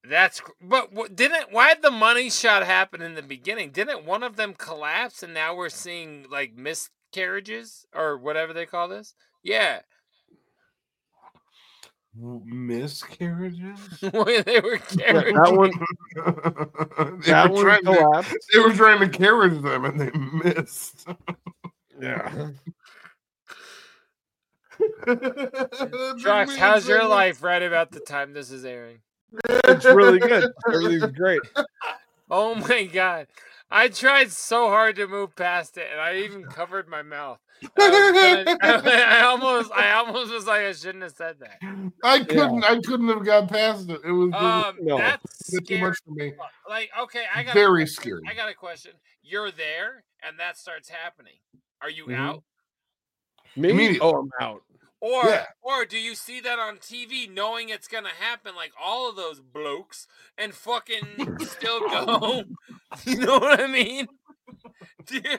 That's but what, didn't why did the money shot happen in the beginning? Didn't one of them collapse and now we're seeing like miscarriages or whatever they call this? Yeah. Miscarriages? When they were carried. That one. they, that were one trying to, collapsed. they were trying to carry them and they missed. Yeah. Trucks, how's your life right about the time this is airing? It's really good. Everything's great. Oh my god. I tried so hard to move past it and I even covered my mouth. I, I, I almost I almost was like I shouldn't have said that. I couldn't Yeah. I couldn't have got past it. It was, Um, it was that's too scary. much for me. Like, okay, I got Very a question. scary. I got a question. You're there and that starts happening. Are you Mhm. out? Me? Immediately. Oh, I'm out. Or Yeah. or do you see that on T V knowing it's gonna happen like all of those blokes and fucking still go? You know what I mean? Do you-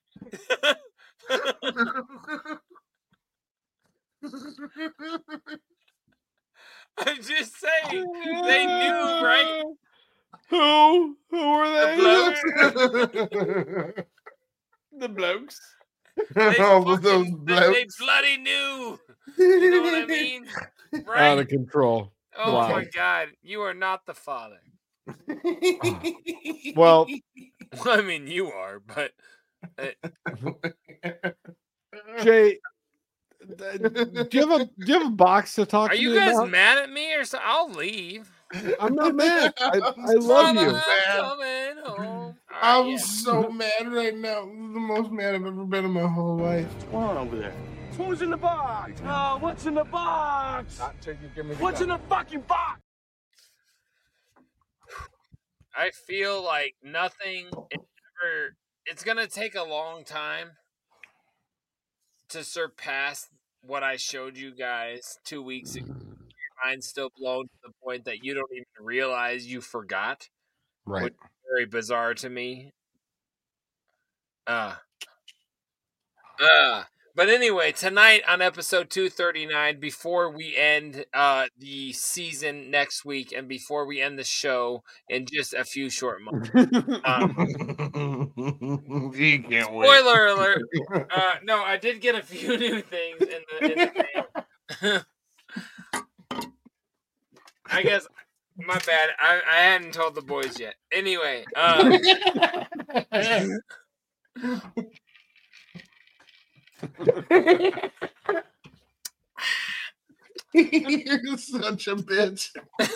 I'm just saying they knew, right? Who? Who were The they? blokes. The blokes. They, All of those fucking, they, they blokes. bloody knew. You know what I mean? Out Right? of control. Oh Wow. my god, you are not the father. Well, Well, I mean, you are, but uh, Jay, do you have a do you have a box to talk are to you me guys about? mad at me or so? I'll leave. I'm not mad. I, I love Mama, you. I'm coming home. All right, I'm yeah. so mad right now. This is the most mad I've ever been in my whole life. What's on over there? Who's in the box? Oh, what's in the box? What's in the fucking box? I feel like nothing is ever. It's gonna take a long time to surpass what I showed you guys two weeks ago. Your mind's still blown to the point that you don't even realize you forgot. Right. Which is very bizarre to me. Uh. Uh. But anyway, tonight on episode two thirty-nine, before we end uh, the season next week and before we end the show in just a few short months. Um, He can't wait. spoiler alert. Uh, no, I did get a few new things in the, in the mail. I guess, my bad. I, I hadn't told the boys yet. Anyway. Uh, You're such a bitch.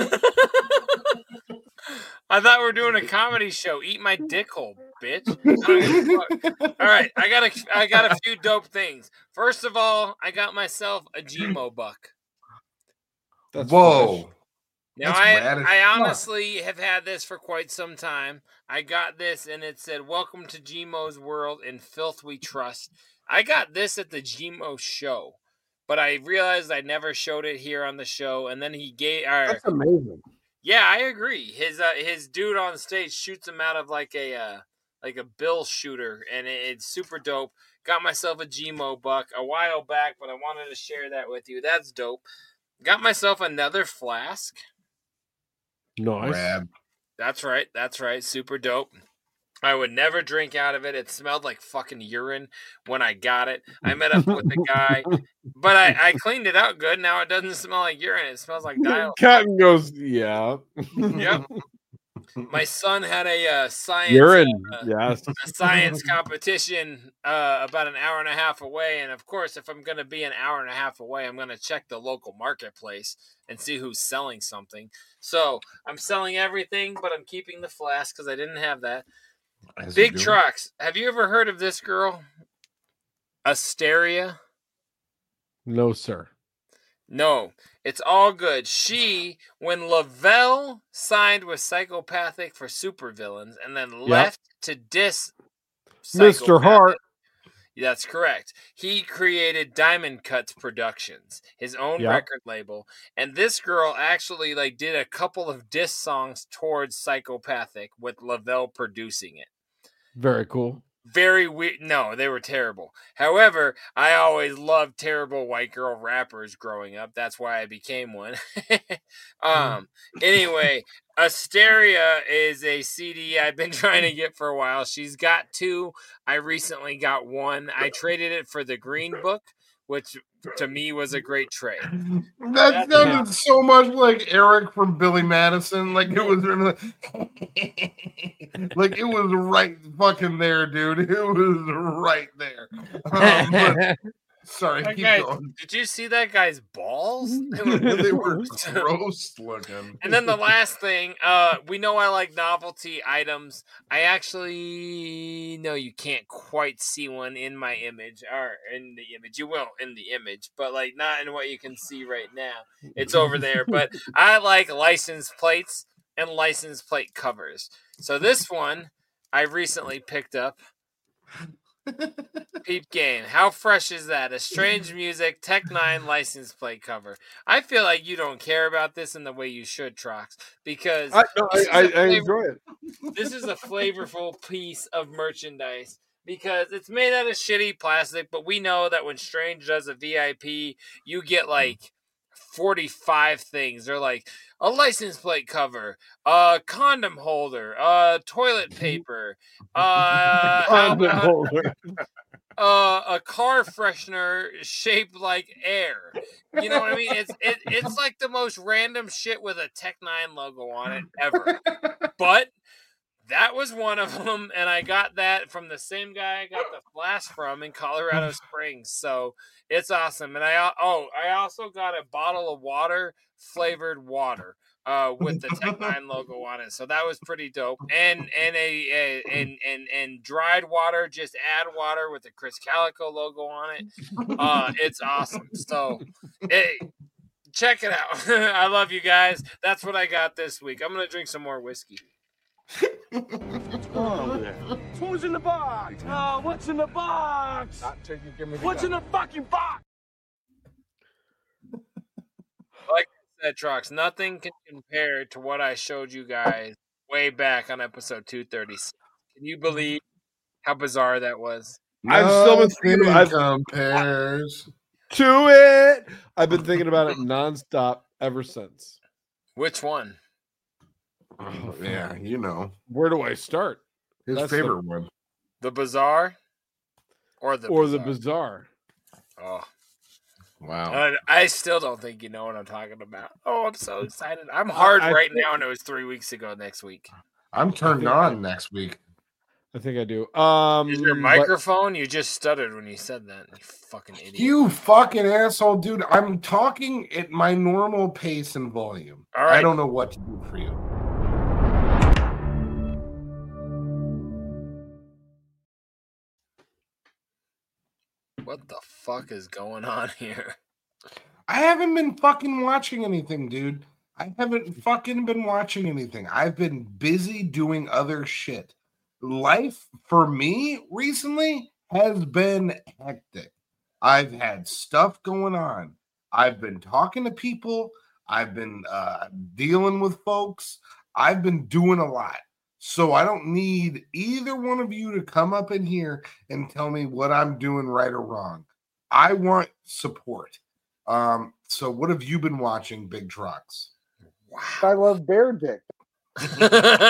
I thought we were doing a comedy show. Eat my dick hole, bitch. I don't give a fuck. All right, I got a, I got a few dope things. First of all, I got myself a Gmo buck. That's Whoa. Now That's I, rad as I fuck. honestly have had this for quite some time. I got this and it said, "Welcome to Gmo's world. In filth we trust." I got this at the Gmo show, but I realized I never showed it here on the show. And then he gave our. That's amazing. Yeah, I agree. His uh, his dude on stage shoots him out of like a uh, like a bill shooter, and it, it's super dope. Got myself a Gmo buck a while back, but I wanted to share that with you. That's dope. Got myself another flask. Nice. Rad. That's right. That's right. Super dope. I would never drink out of it. It smelled like fucking urine when I got it. I met up with the guy, but I, I cleaned it out good. Now it doesn't smell like urine. It smells like dial. Cotton goes, yeah. Yep. My son had a uh, science Urine. uh, Yes. a science competition uh, about an hour and a half away, and of course, if I'm going to be an hour and a half away, I'm going to check the local marketplace and see who's selling something. So I'm selling everything, but I'm keeping the flask because I didn't have that. As Big you do. Trucks. Have you ever heard of this girl? Asteria? No, sir. No, it's all good. She, when Lavelle signed with Psychopathic for supervillains and then left to diss Mister Psychopathic- Hart. That's correct. He created Diamond Cuts Productions, his own Yep. record label, and this girl actually like did a couple of diss songs towards Psychopathic with Lavelle producing it. Very cool. very weird. No, they were terrible. However, I always loved terrible white girl rappers growing up. That's why I became one. um. Anyway, Asteria is a C D I've been trying to get for a while. She's got two. I recently got one. I traded it for the Green Book, which to me was a great trade. That sounded so much like Eric from Billy Madison. Like it was like it was right fucking there, dude. It was right there. Um, but, sorry, That keep guy- going. did you see that guy's balls? They were, They were gross looking. And then the last thing, uh, we know I like novelty items. I actually no, you can't quite see one in my image or in the image. You will in the image, but like not in what you can see right now. It's over there. But I like license plates and license plate covers. So this one I recently picked up. Peep game. How fresh is that? A Strange Music Tech Nine license plate cover. I feel like you don't care about this in the way you should, Trox, because I, no, I, this is I, a I flavor- enjoy it. This is a flavorful piece of merchandise because it's made out of shitty plastic, but we know that when Strange does a V I P, you get like forty-five things. They're like a license plate cover, a condom holder, uh, toilet paper, uh, Condom uh, holder. uh, a car freshener shaped like air. You know what I mean? It's it, it's like the most random shit with a Tech Nine logo on it ever. But that was one of them, and I got that from the same guy I got the flask from in Colorado Springs. So it's awesome. And I al- oh, I also got a bottle of water, flavored water, uh, with the Tech Nine logo on it. So that was pretty dope. And and a, a and and and dried water, just add water with the Chris Calico logo on it. Uh, it's awesome. So hey, check it out. I love you guys. That's what I got this week. I'm gonna drink some more whiskey. What's going on over there? Who's in the box? Oh, what's in the box? Not till you give me the What's gun. in the fucking box? Like I said, Trox, nothing can compare to what I showed you guys way back on episode two thirty-six. Can you believe how bizarre that was? I've still been thinking about compares to it. I've been thinking about it nonstop ever since. Which one? Oh, yeah, you know. Where do I start? His That's favorite the- one. The Bazaar? Or the or Bazaar? the Bazaar. Oh. Wow. I, I still don't think you know what I'm talking about. Oh, I'm so excited. I'm hard I right think- now, and it was three weeks ago next week. I'm turned on next week. I think I do. Um, Is your but- microphone? You just stuttered when you said that. You fucking idiot. You fucking asshole, dude. I'm talking at my normal pace and volume. All right. I don't know what to do for you. What the fuck is going on here? I haven't been fucking watching anything, dude. I haven't fucking been watching anything. I've been busy doing other shit. Life for me recently has been hectic. I've had stuff going on. I've been talking to people. I've been uh, dealing with folks. I've been doing a lot. So I don't need either one of you to come up in here and tell me what I'm doing right or wrong. I want support. Um, so what have you been watching, Big Trucks? I love Bear Dick. What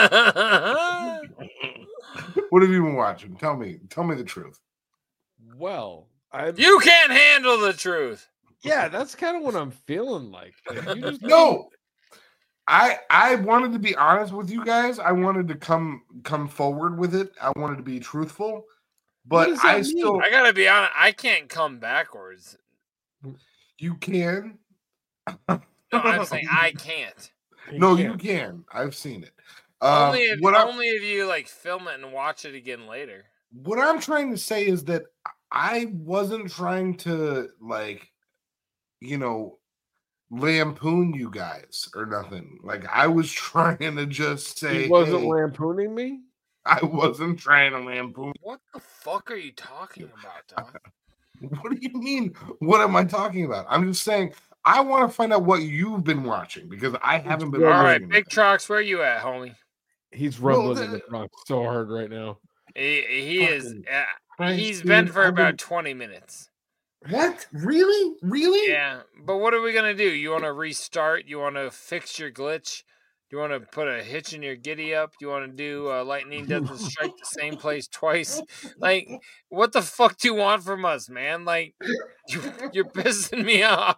have you been watching? Tell me. Tell me the truth. Well, I You can't handle the truth. yeah, that's kind of what I'm feeling like. Like, you just No. I I wanted to be honest with you guys. I wanted to come come forward with it. I wanted to be truthful. But does that I mean? still I gotta be honest. I can't come backwards. you can. No, I'm saying I can't. No, you can. I've seen it. Um, only if what I- only if you like film it and watch it again later. what I'm trying to say is that I wasn't trying to like, you know, lampoon you guys or nothing. Like I was trying to just say He wasn't hey, lampooning me. I wasn't trying to lampoon. What the fuck are you talking about, Doc? What do you mean? What am I talking about? I'm just saying I want to find out what you've been watching because I haven't been All watching. right, anything. Big Trucks, where you at, homie? He's Well, rumbling in the- the front so hard right now. He, he is. Uh, Christ, he's dude, been for I've about been- twenty minutes. What? Really? Really? Yeah, but what are we gonna do? You want to restart? You want to fix your glitch? You want to put a hitch in your giddy up? You want to do uh, lightning doesn't strike the same place twice? Like, what the fuck do you want from us, man? Like, you, you're pissing me off.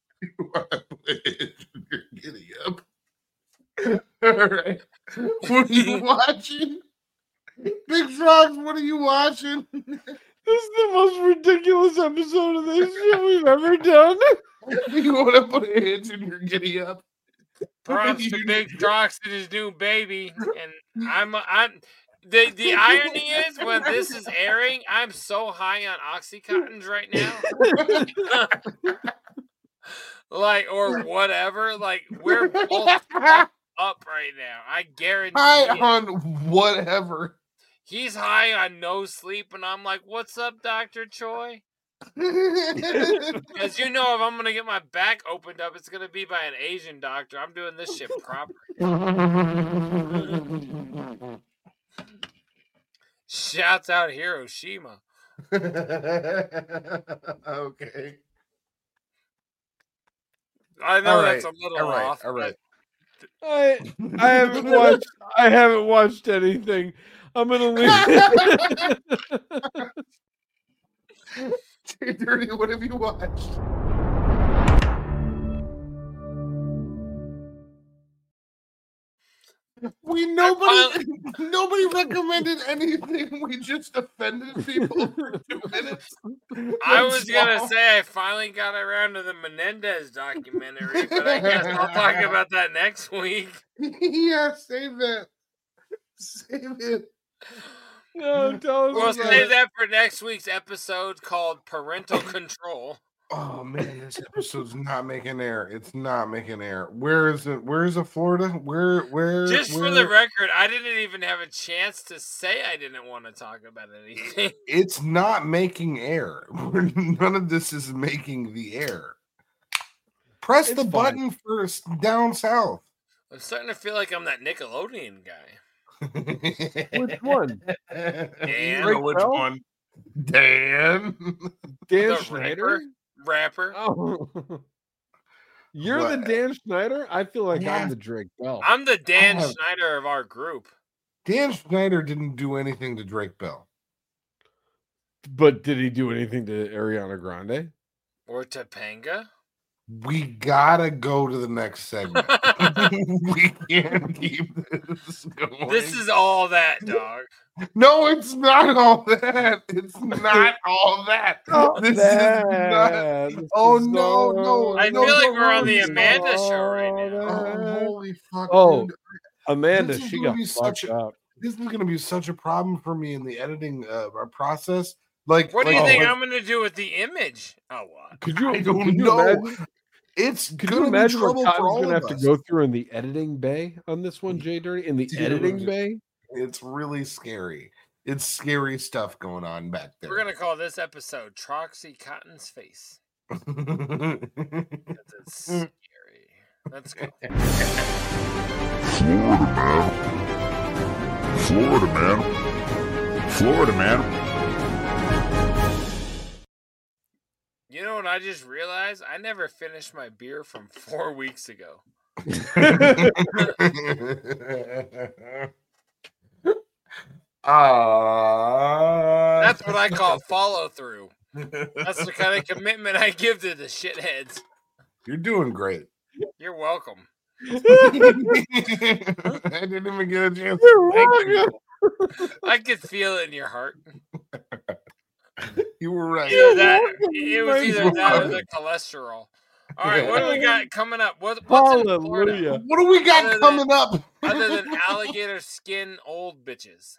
Giddy up. All right. What are you watching? Big Frogs, what are you watching? This is the most ridiculous episode of this shit we've ever done. You want to put a hitch in your giddy up? Props to Big Trox and his new baby, and I'm I'm the the irony is when this is airing, I'm so high on Oxycontins right now, like or whatever. Like we're both up right now. I guarantee. High it. on whatever. He's high on no sleep, and I'm like, "What's up, Doctor Choi?" Because you know, if I'm gonna get my back opened up, it's gonna be by an Asian doctor. I'm doing this shit proper. Shouts out Hiroshima. Okay. I know All that's right, a little all right, off. all right. I I haven't watched I haven't watched anything. I'm gonna leave. Jay Dirty, what have you watched? We nobody nobody recommended anything. We just offended people for two minutes. I was gonna say I finally got around to the Menendez documentary, but I guess I'll talk about that next week. Yeah, save that. Save it. No, tell us We'll about save it. that for next week's episode called Parental Control. Oh man, this episode's not making air. It's not making air. Where is it? Where is it? Florida? Where? Where? Just where? for the record, I didn't even have a chance to say I didn't want to talk about anything. It's not making air. None of this is making the air. Press It's the fine. button first down south. I'm starting to feel like I'm that Nickelodeon guy. Which one? Dan, You know which Bell? one? Dan. Dan the Schneider? rapper. Oh. You're the What? Dan Schneider? I feel like Yeah. I'm the Drake Bell. I'm the Dan I have- Schneider of our group. Dan Schneider didn't do anything to Drake Bell. But did he do anything to Ariana Grande? Or Topanga. We gotta go to the next segment. We can't keep this going. This is all that, dog. No, it's not all that. It's not all that. This is not. Oh no, no! I no, feel like no, we're on no, the it's Amanda not. show right now. Oh, holy fuck! Oh, dude. Amanda, This is she gonna got be such fucked a- up. This is going to be such a problem for me in the editing uh, process. Like, What do you like- think like, I'm going to do with the image? Oh, what? Could you, I don't could you know. imagine? It's Could gonna you imagine be what trouble Todd for is all going to of have us. to go through in the editing bay on this one, Jay Dirty? In the Dude. editing bay? It's really scary. It's scary stuff going on back there. We're going to call this episode Troxy Cotton's Face. That's scary. Let's go. Florida man. Florida man. You know what I just realized? I never finished my beer from four weeks ago. uh, That's what I call follow through. That's the kind of commitment I give to the shitheads. You're doing great. You're welcome. I didn't even get a chance. to thank you. I could feel it in your heart. You were right. Either that, it was either that or the cholesterol. All right, what do we got coming up? What, what's in Florida? Hallelujah. What do we got Other coming than- up? Other than alligator skin old bitches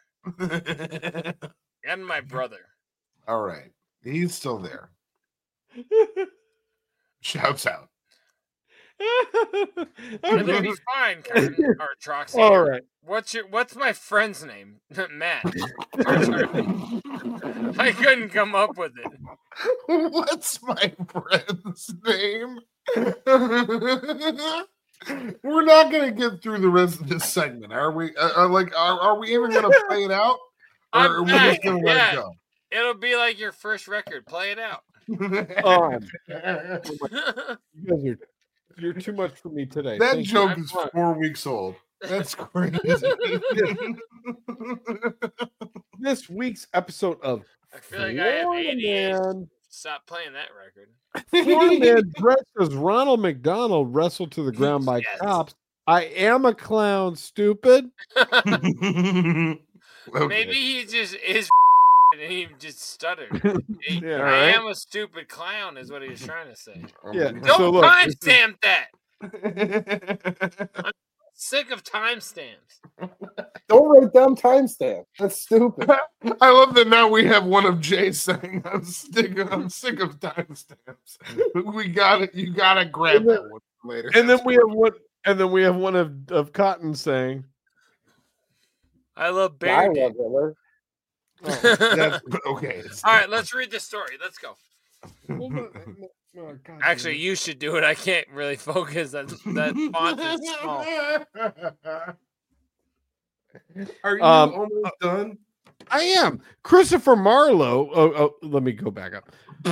and my brother. All right. He's still there. Shouts out. And then he's fine, Kevin, or Troxy. All right. What's your What's my friend's name? Matt. I couldn't come up with it. What's my friend's name? We're not going to get through the rest of this segment, are we? Uh, are like, are, are we even going to play it out? I'm or we're back. just gonna let Yeah. it go? It'll be like your first record. Play it out. Oh, you guys are you're too much for me today. That Thank joke you. is four weeks old. That's crazy. This week's episode of I feel like I have Florida A D H D. Man. Stop playing that record. Florida Man dressed as Ronald McDonald wrestled to the ground by Yes. cops. I am a clown, stupid. Okay. Maybe he just is and he just stuttered. He- Yeah, I right. am a stupid clown, is what he was trying to say. Yeah. Don't So look, this is- timestamp that. I'm sick of timestamps. Don't write down timestamp. That's stupid. I love that now we have one of Jay saying, "I'm sick. Of, I'm sick of timestamps." We got it. You gotta grab And then- that one later. and then we have one, and then we have one of, of Cotton saying, I love I Bear love Dick. Hitler. That's okay. It's- All right, let's read the story. Let's go. well, but- oh, God Actually, you should do it. I can't really focus. That that font is small. Are you Um, almost done? I am. Christopher Marlowe. Oh, oh, let me go back up.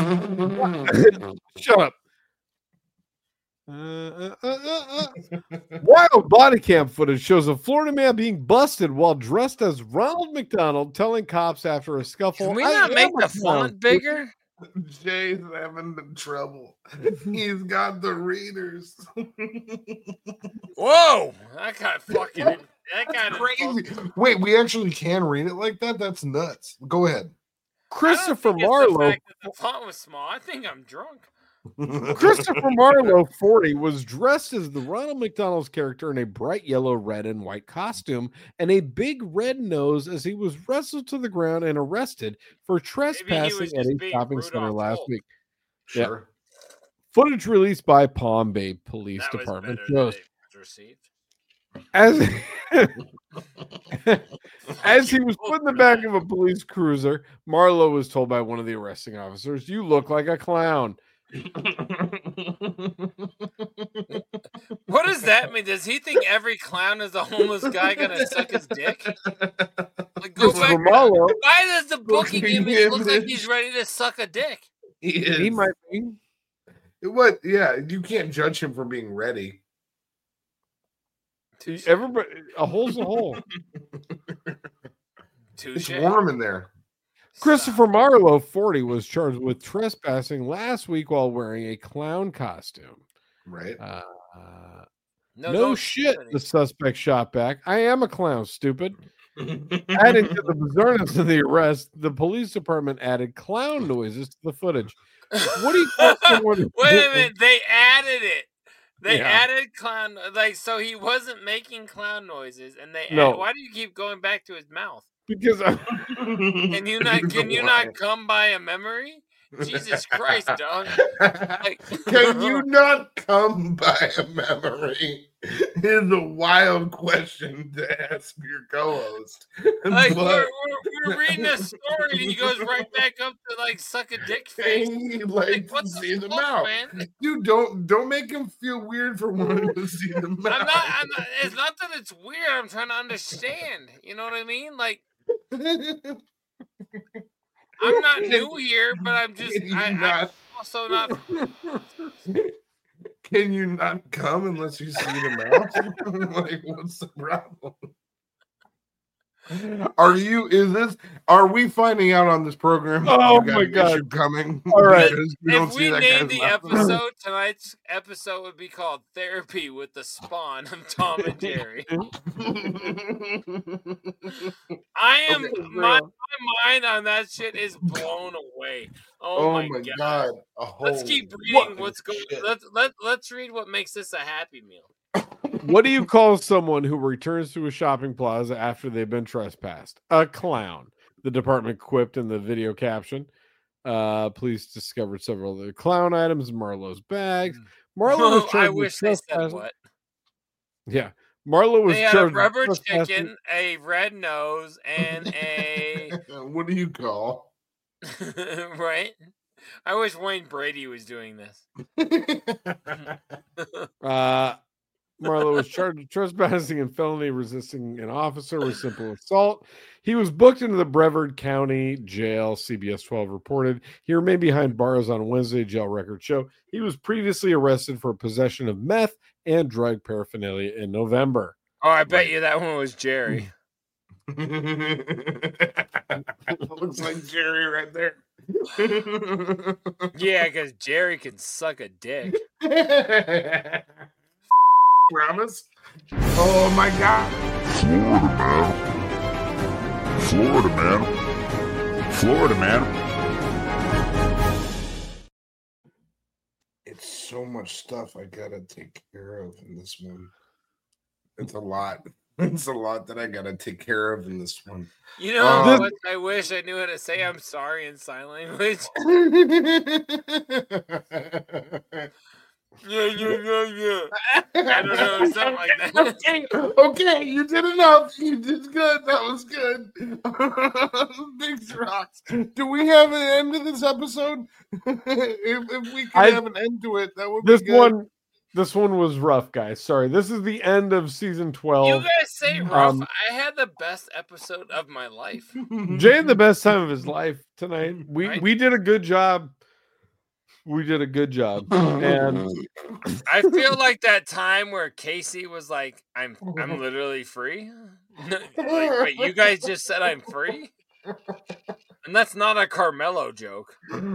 Shut up. Uh, uh, uh, uh, uh. Wild body cam footage shows a Florida man being busted while dressed as Ronald McDonald, telling cops after a scuffle. Can we "I not am make a the clown." font bigger? Jay's having the trouble. He's got the readers. Whoa, that got fucking that got Crazy. Wait, we actually can read it like that? That's nuts. Go ahead. Christopher The Marlowe. fact that the font was small. I think I'm drunk. Christopher Marlowe, forty, was dressed as the Ronald McDonald's character in a bright yellow, red, and white costume and a big red nose as he was wrestled to the ground and arrested for trespassing at just a being shopping center Rudolph last Holt. week. Sure. Footage released by Palm Bay Police That was Department better than shows it was received. as as he was put in the back of a police cruiser, Marlowe was told by one of the arresting officers, "You look like a clown." What does that mean? Does he think every clown is a homeless guy gonna suck his dick? Like, go Christopher back. Marlowe, Why does the booking Booking image look like image. he's ready to suck a dick? He, he is. might be. What? Yeah, you can't judge him for being ready. Everybody, a hole's a hole. It's Touche. warm in there. Christopher Marlowe, forty, was charged with trespassing last week while wearing a clown costume. Right. Uh, No, no don't shit, shoot any. the suspect shot back. "I am a clown, stupid." Adding to the bizarreness of the arrest, the police department added clown noises to the footage. What do you call someone? Wait a minute, they added it. They Yeah. added clown, like, so he wasn't making clown noises, and they. No. Add, why do you keep going back to his mouth? Because I, Can you not? Can you not come by a memory? Jesus Christ, dog! Like, Can you not come by a memory? Is a wild question to ask your co-host. Like But- we're, we're, we're reading a story, and he goes right back up to like suck a dick face. He likes Like, to what see the the fuck, mouth. man? You don't don't make him feel weird for wanting to see the mouth. I'm not, I'm not. It's not that it's weird. I'm trying to understand. You know what I mean? Like, I'm not new here, but I'm just. Can you I, I'm not- also not. Can you not come unless you see the mouth? Like, what's the problem? Are you? Is this? Are we finding out on this program? that Oh you got my an God. issue coming. All right. Because we don't If see we that named guy's the mouth? episode, tonight's episode would be called "Therapy with the Spawn" of Tom and Jerry. I am Okay, my, my mind on that shit is blown away. Oh, Oh my, my god. God. A Let's whole keep reading fucking what's going shit. let's let, let's read what makes this a happy meal. what do you call someone who returns to a shopping plaza after they've been trespassed? A clown. The department quipped in the video caption. Uh, police discovered several of the clown items in Marlowe's bags. Marlowe was Oh, charged I with wish they said trespassing. what. Yeah, Marlowe was They had a charged with rubber trespassing. chicken, a red nose, and a What do you call? right. I wish Wayne Brady was doing this. Uh, Marlowe was charged with trespassing and felony resisting an officer with simple assault. He was booked into the Brevard County Jail, C B S twelve reported. He remained behind bars on Wednesday, jail records show. He was previously arrested for possession of meth and drug paraphernalia in November. Oh, I bet you that one was Jerry. Looks like Jerry right there. Yeah, because Jerry can suck a dick. Promise? Oh my God. Florida man. Florida man. Florida man. It's so much stuff I gotta take care of in this one. It's a lot. It's a lot that I gotta take care of in this one. You know Uh, what? I wish I knew how to say I'm sorry in sign language. Yeah, yeah, yeah, yeah. I don't know, something like that. Okay, okay, you did enough. You did good. That was good. Thanks, Rocks. Do we have an end to this episode? if, if we could I- have an end to it, that would This be good. one, this one was rough, guys. Sorry, this is the end of season twelve. You guys say rough. Um, I had the best episode of my life. Jay had the best time of his life tonight. We Right. we did a good job. We did a good job, and I feel like that time where Casey was like, "I'm, I'm literally free." Like, wait, you guys just said I'm free, and that's not a Carmelo joke.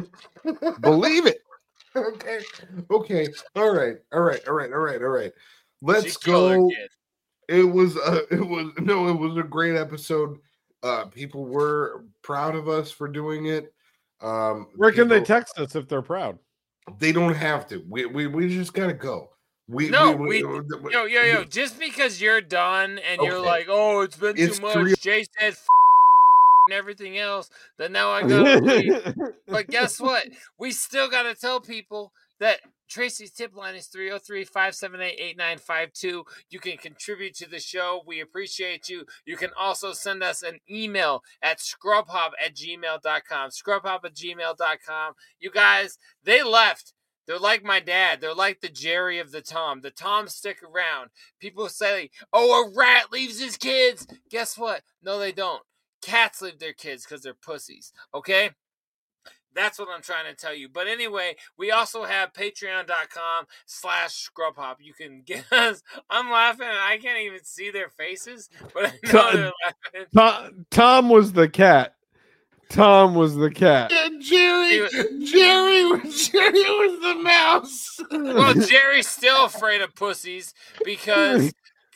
Believe it. Okay. Okay. All right. All right. All right. All right. All right. Let's She killed her go. kid. It was uh it was no, it was a great episode. Uh people were proud of us for doing it. Um where can they people- text us if they're proud? They don't have to. We we, we just gotta go. We No, we, we, we- yo, yo, yo. Just because you're done and you're Okay. like, "Oh, it's been It's too much," three- Jay said f- and everything else, then now I gotta leave. But guess what? We still gotta tell people that Tracy's tip line is three oh three, five seven eight, eight nine five two. You can contribute to the show. We appreciate you. You can also send us an email at scrubhop at gmail dot com. Scrubhop at gmail dot com. You guys, they left. They're like my dad. They're like the Jerry of the Tom. The Toms stick around. People say, "Oh, a rat leaves his kids." Guess what? No, they don't. Cats leave their kids because they're pussies. Okay? That's what I'm trying to tell you. But anyway, we also have patreon.com slash scrubhop. You can get us. I'm laughing and I can't even see their faces, but I know Tom, they're laughing. Tom, Tom was the cat. Tom was the cat. And Jerry, Jerry, was- Jerry was the mouse. Well, Jerry's still afraid of pussies because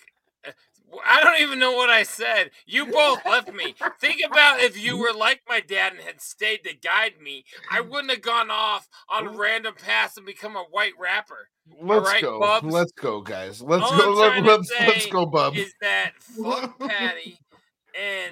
I don't even know what I said. You both left me. Think about if you were like my dad and had stayed to guide me. I wouldn't have gone off on random paths and become a white rapper. Let's All right, go. Bubs? Let's go, guys. Let's All go. I'm Let, trying to let's say let's go, Bub. Is that fuck Patty and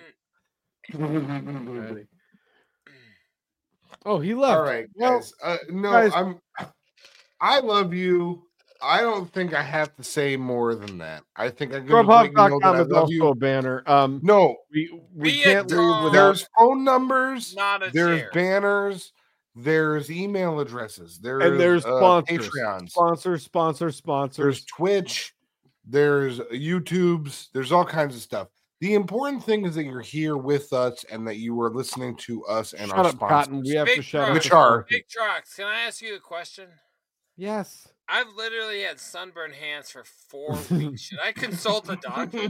Oh, he left. All right, Well, guys. Uh, no, guys- I'm. I love you. I don't think I have to say more than that. I think I'm going to let you know Grubhub that I dot com is love also you. a banner. Um, No, we we Be a can't leave Tom. without. there's phone numbers. not a There's chair. banners. There's email addresses. There's and there's uh, sponsors. Patreons. Sponsor, sponsor, sponsors. There's Twitch. There's YouTube's. There's all kinds of stuff. The important thing is that you're here with us and that you are listening to us and Shut our up, sponsors. Cotton. We have to Big shut up. Trucks. Which are- Big Trucks. Can I ask you a question? Yes. I've literally had sunburned hands for four weeks. Should I consult a doctor?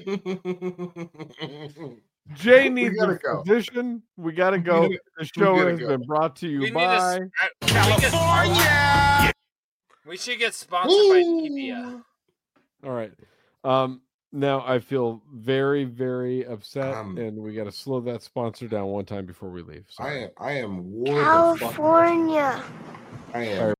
Jay needs gotta a go. physician. We gotta go. gotta- The show gotta has go. been brought to you We need by. a, I, California. We should get sponsored by Nevia. All right. Um. Now I feel very, very upset, Um, and we got to slow that sponsor down one time before we leave. I Sorry. am. I am. War the fuck- California. I am.